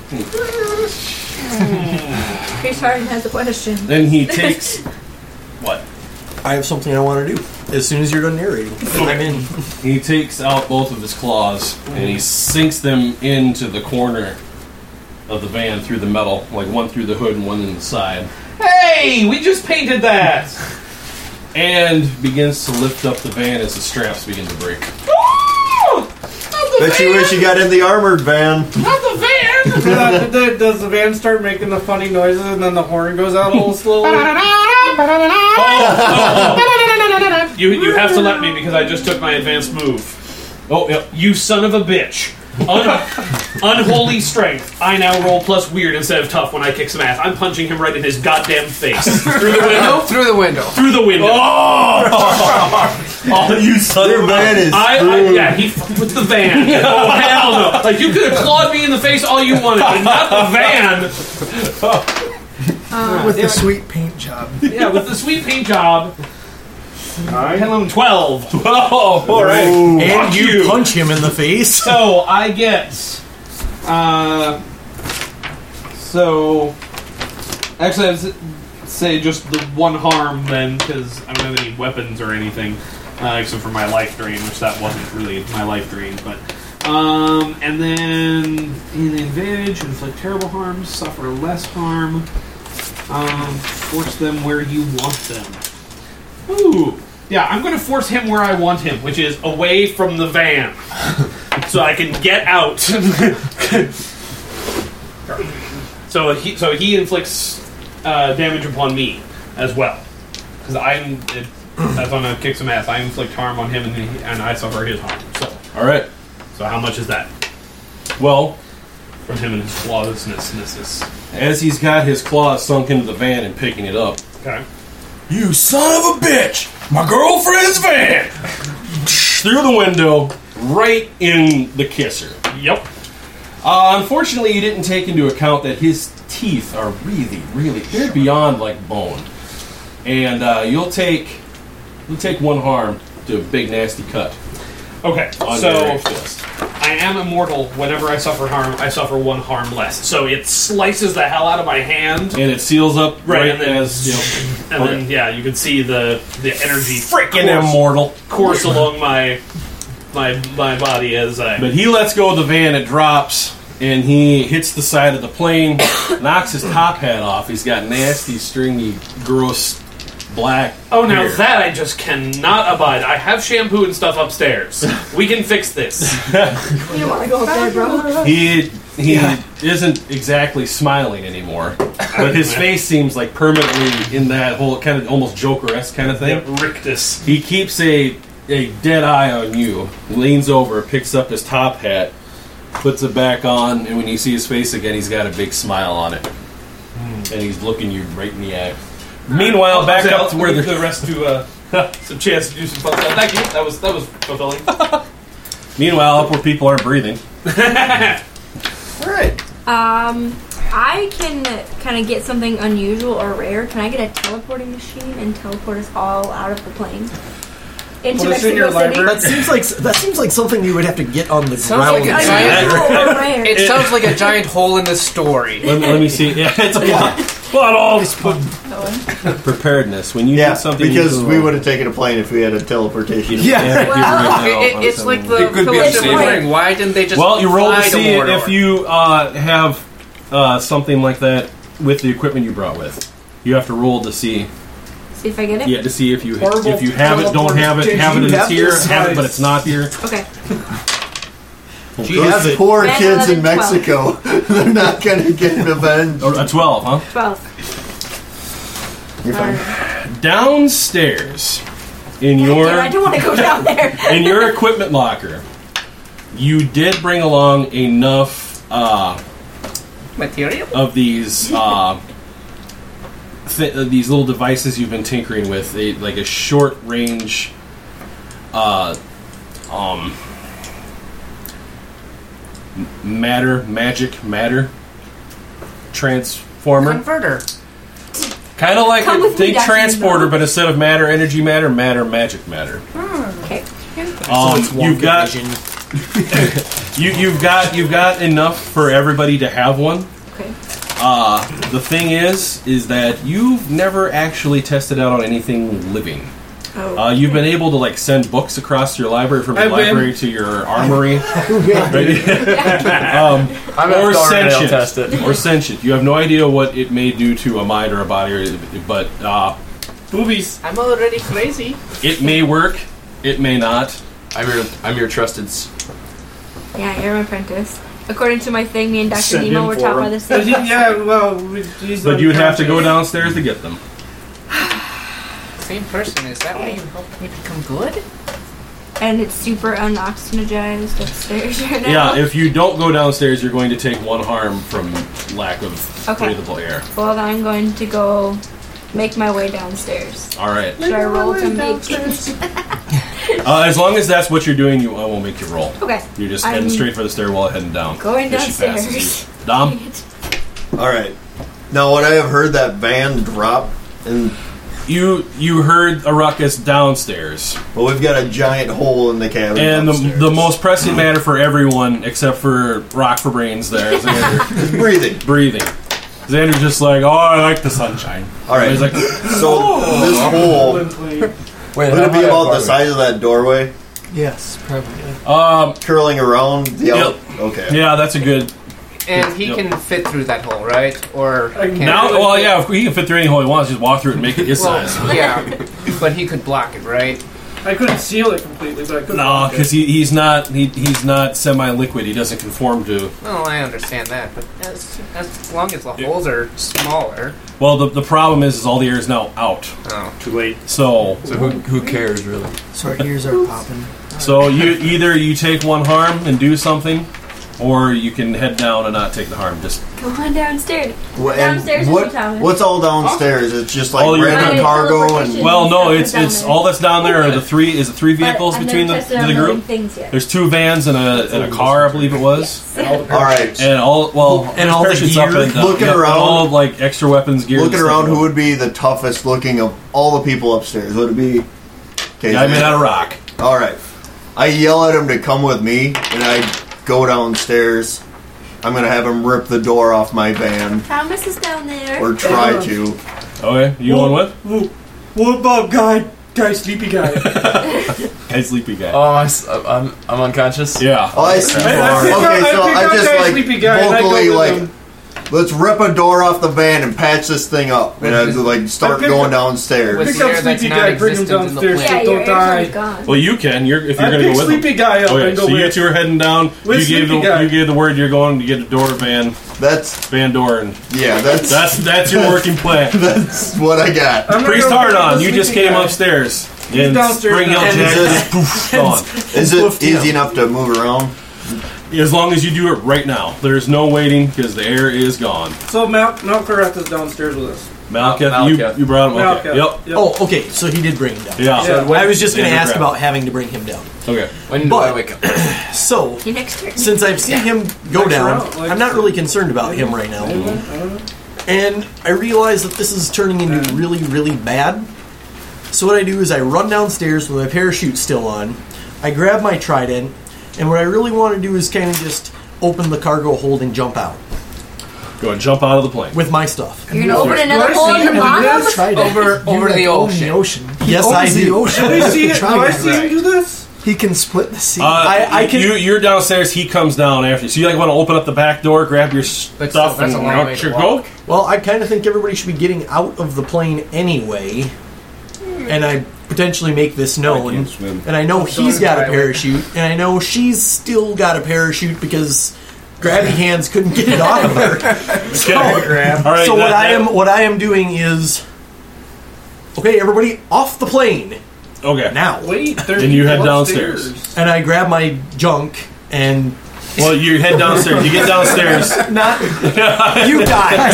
Chris Harden has a question. Then he takes what? I have something I want to do. As soon as you're done narrating, I'm in. He takes out both of his claws and he sinks them into the corner of the van through the metal, like one through the hood and one in the side, Hey, we just painted that. and begins to lift up the van as the straps begin to break. Bet you wish you got in the armored van. Not the van. Does the van start making the funny noises and then the horn goes out a little slowly? You have to let me because I just took my advanced move. Oh, yep. You son of a bitch. Unholy strength. I now roll plus weird instead of tough when I kick some ass. I'm punching him right in his goddamn face. Through the window? Through the window. Through the window. Oh, you son Your of a... van is Yeah, he fucked with the van. Oh, hell no. Like, you could have clawed me in the face all you wanted, but not the van. With the sweet paint job. Yeah, with the sweet paint job. 9. 12. Oh, all right. And Fuck you you. punch him in the face. So I get, actually I would say just the one harm then, because I don't have any weapons or anything, except for my life drain, which that wasn't really my life drain, but, and then in advantage, inflict terrible harm, suffer less harm, force them where you want them. Ooh. Yeah, I'm going to force him where I want him, which is away from the van. So I can get out. So he inflicts damage upon me as well. Because that's on a kick some ass. I inflict harm on him and I suffer his harm. All right. So how much is that? Well, From him and his flawlessness. as he's got his claws sunk into the van and picking it up, Okay. you son of a bitch! My girlfriend's van! Through the window, right in the kisser. Yep. Unfortunately, you didn't take into account that his teeth are really, they're beyond like bone. And you'll take one harm to a big nasty cut Okay. on So your right fist. I am immortal. Whenever I suffer harm, I suffer one harm less. So it slices the hell out of my hand. And it seals up right, and then, as and then yeah, you can see the energy freaking immortal. course along my my body as I. But he lets go of the van, it drops, and he hits the side of the plane, knocks his top hat off. He's got nasty, stringy, gross, black Oh, now hair. that I just cannot abide. I have shampoo and stuff upstairs. We can fix this. You don't want to go up there, bro. He isn't exactly smiling anymore, but his face seems like permanently in that whole kind of almost Joker-esque kind of thing. Rictus. He keeps a dead eye on you, leans over, picks up his top hat, puts it back on, and when you see his face again, he's got a big smile on it. And he's looking you right in the eye. Meanwhile, back up to where the rest to some chance to do some fun stuff. Thank you. That was fulfilling. Meanwhile, up where people aren't breathing. Alright. I can kind of get something unusual or rare. Can I get a teleporting machine and teleport us all out of the plane into Put us in your Mexico City? library. That seems like something you would have to get on the Sounds ground. like a giant. Unusual or rare. It sounds like a giant hole in the story. Let me see. Yeah, it's a lot. But all this preparedness. When you Yeah, do something, because you we would have taken a plane if we had a teleportation. It's like the It could be Philip a Seymour ring. Why didn't they just Well, you roll to fly see Mordor? if you have something like that with the equipment you brought with. You have to roll to see. See if I get it? Yeah, to see if you Horrible have it, don't have it, have it, and it's here, have it, but it's not here. Okay. Those poor Ben, kids 11, in Mexico, they're not going to get avenged. Or a 12, huh? 12. You're fine. Downstairs in Yeah, your I don't want to go down there. in your equipment locker, you did bring along enough material of these these little devices you've been tinkering with, like a short range magic matter transformer. converter. Kind of like Come with me, think Dr. transporter, Emo. but instead of matter, energy matter, magic matter. Okay. You've got you've got enough for everybody to have one. Okay. The thing is that you've never actually tested out on anything living. Oh. You've been able to like send books across your library from your I've been. library to your armory, I'm gonna or go ahead and sentient, test it. or sentient. You have no idea what it may do to a mind or a body, but Boobies. I'm already crazy. it may work. It may not. I'm your trusted. Yeah, you're my apprentice. According to my thing, me and Dr. Send Nemo him were for taught by him. the same. Yeah, well, he's But you'd have to go downstairs to get them. Same person. Is that why you helped me become good? And it's super unoxygenized upstairs right now. Yeah, if you don't go downstairs, you're going to take one harm from lack of Okay. breathable air. Well, then I'm going to go make my way downstairs. All right. Should I roll to make As long as that's what you're doing, I won't make you roll. Okay. You're just I'm heading straight for the stairwell, heading down. Going As she passes downstairs. you. Dom? Alright. Now, would I have heard that van drop? And You heard a ruckus downstairs. Well, we've got a giant hole in the cabin. And upstairs. the most pressing matter for everyone, except for Rock for Brains there, is Xander. breathing. Breathing. Xander's just like, oh, I like the sunshine. Alright. He's like, So, this hole, would it be about the size of that doorway? Yes, probably. Curling around the Yep. Okay. yeah, that's a good... And he Yep. can fit through that hole, right? Or can Now, well, yeah, he can fit through any hole he wants. Just walk through it and make it his size. yeah, but he could block it, right? I couldn't seal it completely, but I could. No, because he's not semi-liquid. He doesn't conform to. Well, I understand that, but as long as the holes are smaller. Well, the problem is all the air is now out. Oh, Too late. So who cares really? So our ears are popping. so you take one harm and do something, or you can head down and not take the harm. Just Go on downstairs. Well, Downstairs and with you, Thomas. what's all downstairs? It's just like All your- random Right, cargo teleportation. and. well, no, Stuff it's down there. all that's down there are the three. Is it three vehicles But I've between never the tested out the moving group? things yet. There's two vans and a car, I believe it was. Alright. And all And all the parachutes up gear. and down. Looking Yep, around. all like extra weapons gear. Looking and around, stuff. who would be the toughest looking of all the people upstairs? Would it be. Okay, Yeah, I made out of rock. Alright. I yell at him to come with me, and I go downstairs. I'm going to have him rip the door off my van, Thomas is down there. or try to. Okay, you going with? What about guy sleepy guy? Guy, sleepy guy. Oh, I'm unconscious. Yeah. Oh, I see. I I sleepy guy, and I vocally go with like, him. let's rip a door off the van and patch this thing up, and I like start going downstairs. Pick up sleepy guy, bring him downstairs, so don't die. Well, you can. If you're I going to pick go with sleepy him. guy up Okay, and go so you with. two are heading down. With You sleepy guy. gave the word you're going to get a door van door, and that's your working plan. That's what I got. Priest Hardon, you just came upstairs. And downstairs Spring Hill now. Jack just poof, gone. Is it easy enough to move around? As long as you do it right now. There's no waiting because the air is gone. So Malkareth is downstairs with us. Malkath, you brought him. Okay. Malkath. Yep. Oh, okay. So he did bring him down. Yeah. Yeah. I was just going to Yeah, ask grab. about having to bring him down. Okay. When do I wake up? So, Your next turn. since I've seen him go Next down, round, like- I'm not really concerned about him right now. And I realize that this is turning into really, really bad. So what I do is I run downstairs with my parachute still on. I grab my trident, and what I really want to do is kind of just open the cargo hold and jump out Go and jump out of the plane. with my stuff. You're gonna open another Do I hole see in the him do bottom? this? Trident. Over You, the own ocean. the ocean. He Yes, owns I the do. ocean. Do I see it? Do I Trident. see him do this? He can split the sea. I can- You're downstairs. He comes down after you. So you want to open up the back door, grab your stuff, that's and a long way out to you walk. go. Well, I kind of think everybody should be getting out of the plane anyway, and I potentially make this known. can't swim. And I know he's got a highway. parachute, and I know she's still got a parachute because Grabby Hands couldn't get it off of her. Okay. All right. So what I am doing is, okay, everybody off the plane Okay. now, Wait, there's And you head people downstairs. upstairs. and I grab my junk and Well, you head downstairs. You get downstairs, not you guys.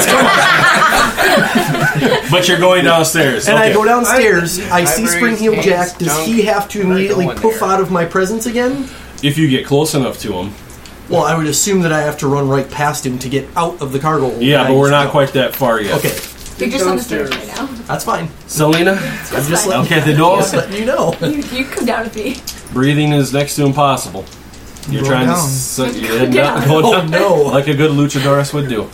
but you're going downstairs. And Okay. I go downstairs. I see Ivory's Spring Heel hands, Jack. Does he have to immediately going poof there. out of my presence again? If you get close enough to him. Well, I would assume that I have to run right past him to get out of the cargo hold. Yeah, that but I we're used not to. quite that far yet. Okay, You're just on the stairs Downstairs. right now. that's fine. Selena, I'm just letting, okay, the door. just letting you know. You come down with me. Breathing is next to impossible. You're Go trying down. to you're Go down. go Oh down no! like a good luchadorist would do.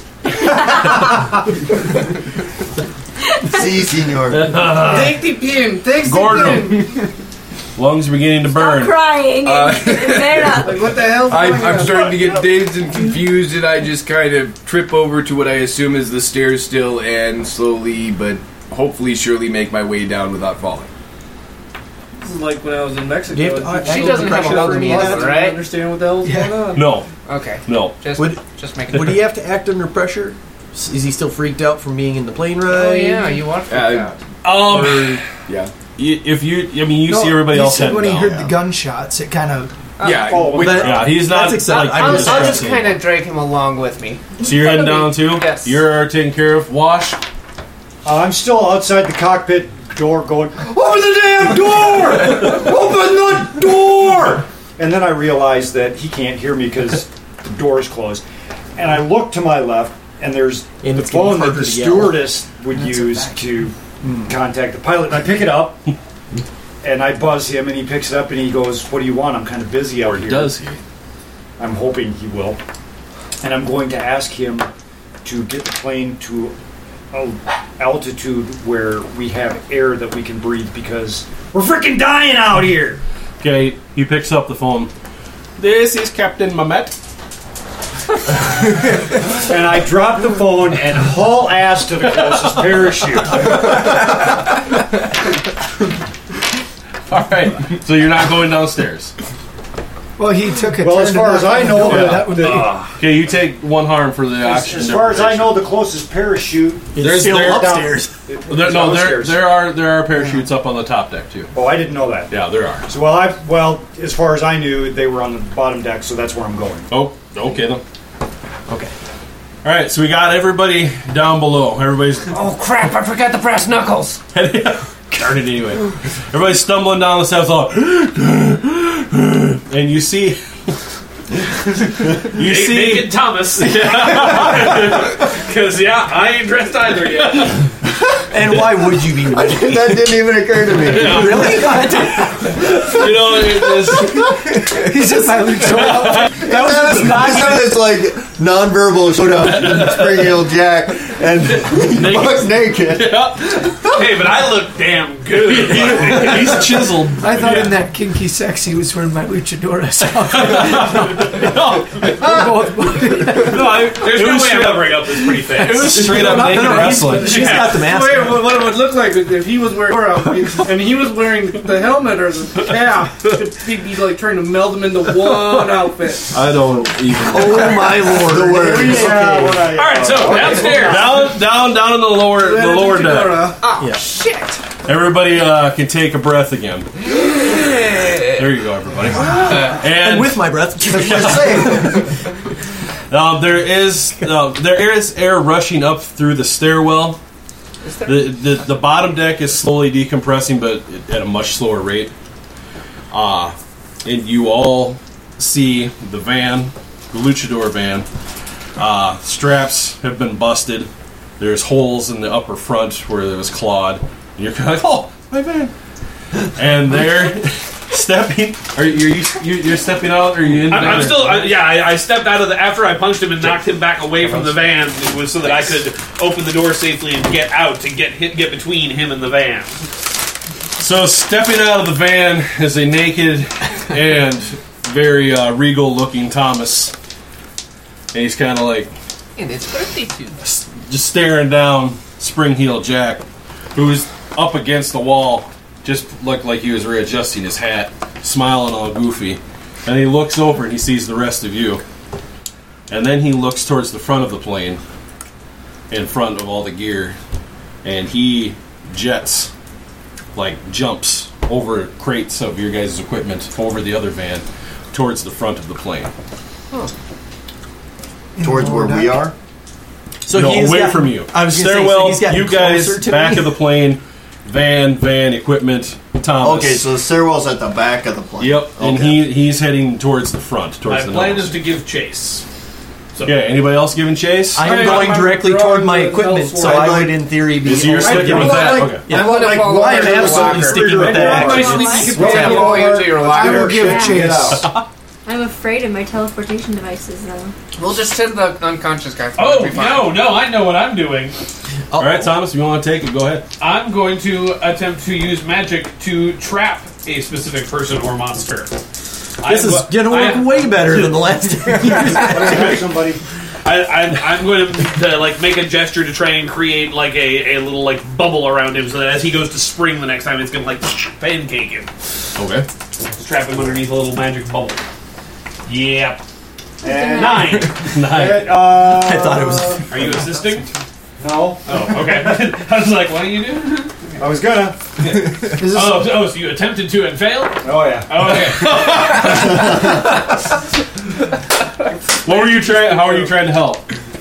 See, senor. Take the pin. Take the Gordon. pin. Lungs beginning to Stop burn. crying. They're not. Like, what the hell? I'm starting to get dazed and confused, and I just kind of trip over to what I assume is the stairs still, and slowly but hopefully surely make my way down without falling. This is like when I was in Mexico. Do you have to- She doesn't have a hold of me, I right? understand what the hell's Yeah. going on. No, Okay. no. Just Would- making Would he have to act under pressure? Is he still freaked out from being in the plane ride? Oh yeah, you want to freak out. Yeah. If you, I mean, you No, see everybody he else said heading when he down. heard the gunshots, it kind of. Yeah. Oh, wait, that- Yeah, he's not. That's acceptable. like, I'm I'll just saying. kind of drag him along with me. So you're heading down too. Yes. You're taking care of Wash. I'm still outside the cockpit door going, open the damn door! Open the door! And then I realize that he can't hear me because the door is closed. And I look to my left, and there's And the it's getting phone that harder the to yell. stewardess would use to contact the pilot. And I pick it up, and I buzz him, and he picks it up, and he goes, what do you want? I'm kind of busy out Or here. does he? I'm hoping he will. And I'm going to ask him to get the plane to an altitude where we have air that we can breathe because we're freaking dying out here. Okay, he picks up the phone. This is Captain Mamet. And I drop the phone and haul ass to the closest parachute. All right, so you're not going downstairs. Well, he took a Well, turn as to far as knock I on the know, door. yeah. That would be. Okay, you take one harm for the oxygen. As far as I deprivation. know, the closest parachute It's There's- still there- upstairs. There, is no, downstairs. there are parachutes up on the top deck too. Oh, I didn't know that. Yeah, there are. So, as far as I knew, they were on the bottom deck, so that's where I'm going. Oh, okay then. Okay. All right, so we got everybody down below. Everybody's Oh crap! I forgot the brass knuckles. Darn it anyway. Everybody's stumbling down the steps, all, and you see. You see Naked Thomas. Because, I ain't dressed either yet. And why would you be? That didn't even occur to me. Really? You know, He's just my Lucha. It's like nonverbal showed up Spring Hill Jack and buck naked. Hey, but I look damn good. He's chiseled. I thought in that kinky sex he was wearing my luchadora outfit. There's no way I'm covering up this pretty fast. It was straight up naked wrestling. She's got the mask. Wait, what it would look like if he was wearing and he was wearing the helmet or the cap, he'd be like trying to meld them into one outfit. I don't even. Oh my lord! The words. All right, so downstairs. Down in the lower deck. Oh, Yeah. shit. Everybody can take a breath again. There you go, everybody. And with my breath, there is air rushing up through the stairwell. The bottom deck is slowly decompressing, but at a much slower rate. And you all see the van, the luchador van. Straps have been busted. There's holes in the upper front where there was clawed. And you're kind of like, oh, my van. And they're stepping. You're stepping out? Or are you in? I'm still. I stepped out of the after I punched him and knocked him back away from the van. It was so that I could open the door safely and get out to get between him and the van. So stepping out of the van is a naked and very regal-looking Thomas. And he's kind of like, And it's birthday too. just staring down Spring Heel Jack, who's up against the wall, just looked like he was readjusting his hat, smiling all goofy. And he looks over and he sees the rest of you. And then he looks towards the front of the plane, in front of all the gear, and he jumps over crates of your guys' equipment over the other van towards the front of the plane. Towards where we are? So no, he's away got- from you. I was gonna say, Stairwell, so he's gotten you guys, closer to back me. of the plane, van, equipment, Thomas. Okay, so the stairwell's at the back of the plane. Yep, and Okay. he's heading towards the front, towards My the plan nose. is to give chase. So Yeah, anybody else giving chase? I am Hey, going I'm directly drawing toward my the equipment, so Hellsword. I would, in theory, be. So you're sticking with that? Okay. Yeah, I want to follow I over am to the absolutely locker. sticking with that. My action. sneaky Roll plan. your way into your I will locker. give Yeah. chase. I'm afraid of my teleportation devices, though. We'll just send the unconscious guy. Oh It'll be fine. no! I know what I'm doing. All right, Thomas, if you want to take it, go ahead. I'm going to attempt to use magic to trap a specific person or monster. This is going to work way better than the last time. Somebody. I'm going to like make a gesture to try and create like a little like bubble around him, so that as he goes to spring the next time, it's going to like pancake him. Okay. Just trap him underneath a little magic bubble. Yep. And 9. I thought it was. Are you assisting? No, Oh, okay. I was like, what do you do? I was gonna. Oh, so you attempted to and failed? Oh yeah. Oh, okay. What were you trying? How are you trying to help?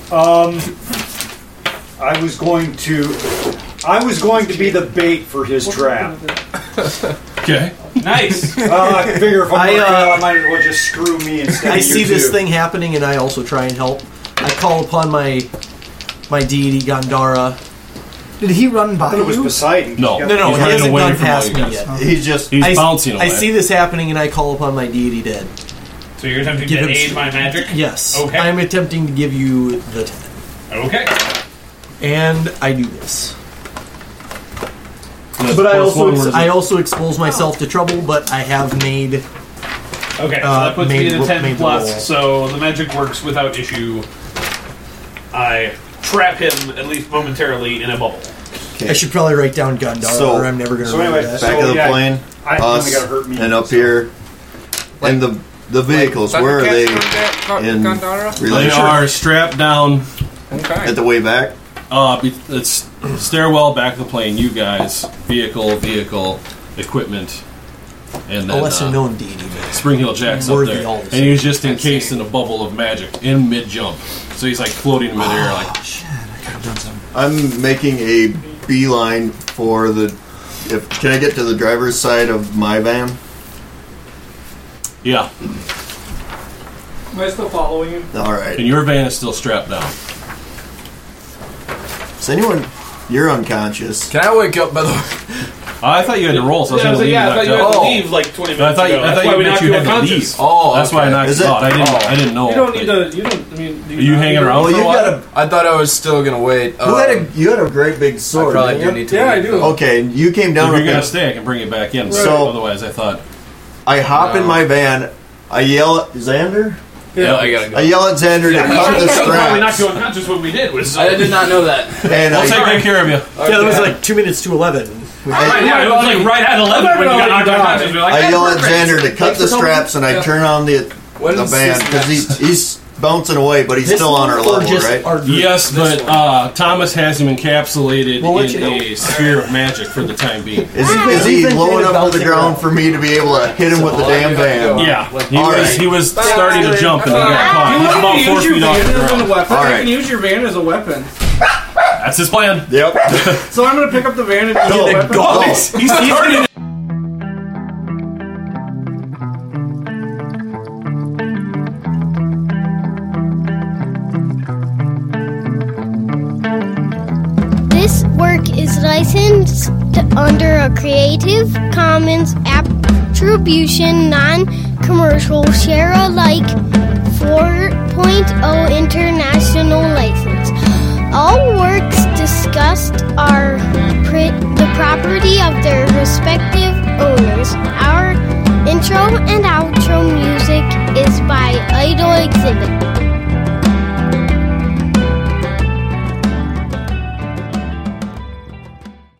I was going to be the bait for his trap. Okay. Nice. I figure if I'm I, gonna fail, I might as well just screw me instead. I of you see this two. thing happening, and I also try and help. I call upon my deity Gandhara. Did he run I by thought it was you? Poseidon. No. No, He's he running hasn't away gone from all past you me guys. yet. He's bouncing away. I see this happening, and I call upon my deity dead. So you're attempting Give to him aid strength. my magic? Yes. Okay. I am attempting to give you the 10. Okay. And I do this. That's But I +1, also expose myself to trouble, but I have made... Okay, so that puts me made- to 10 made the plus, roll. so the magic works without issue. I trap him, at least momentarily, in a bubble. I should probably write down Gandhara, So- or I'm never going to so remember anyway, that. Back of the plane, I only us, gotta hurt me. and up here, and the vehicles. Where are they in Gandhara? They relation? are strapped down Okay. At the way back. It's stairwell, back of the plane. You guys, vehicle, equipment, and A then lesser known deity. Spring Heel Jack's up Worthy there, all the and he's just encased in a bubble of magic in mid jump. So he's like floating in midair, like I'm making a beeline for the. Can I get to the driver's side of my van? yeah. Am I still following you? All right. And your van is still strapped down. Is anyone? You're unconscious. Can I wake up, by the way? I thought you had to roll, so I was Yeah, going to leave I thought you had to Oh. leave like 20 I minutes thought you, ago. I That's thought why you we meant knocked you you had to unconscious. leave. Oh, That's why I knocked Is you it? out. I didn't know. You don't need to. You don't. I mean, do Are you not hanging need to- around Well, for you a while? got a I thought I was still gonna wait. you had a great big I sword. probably didn't do you? need to. Yeah, I leave, do. though. Okay, you came If down you're with going to that. stay, I can bring it back in. So- Otherwise, I thought. I hop in No. my van. I yell at Xander. Yeah, I gotta go. I yell at Xander to cut the That's why we knocked you straps, unconscious. What we did was. I did not know that. and We'll take I good care of you. Yeah, that was like 2 minutes to 11. Right, yeah, it was like right at 11 when you got knocked unconscious. We were like, yell at perfect. Xander to cut the straps, and I turn on the When is van this because next? he's bouncing away, but he's This still on our one or level, just right? our group? Yes, but Thomas has him encapsulated We'll let in you know. a sphere of magic for the time being. Is he Ethan low did enough on the bouncing ground around. for me to be able to hit him with the damn van? Yeah, All right. he was starting to jump and he got caught. He's about 4 use your feet off van the as a ground. weapon. All I right. can use your van as a weapon. That's his plan. Yep. So I'm gonna pick up the van and use Go, a weapon. go. He's turning. This work is licensed under a Creative Commons Attribution Non-Commercial Share-alike 4.0 International License. All works discussed are the property of their respective owners. Our intro and outro music is by Idol Exhibit.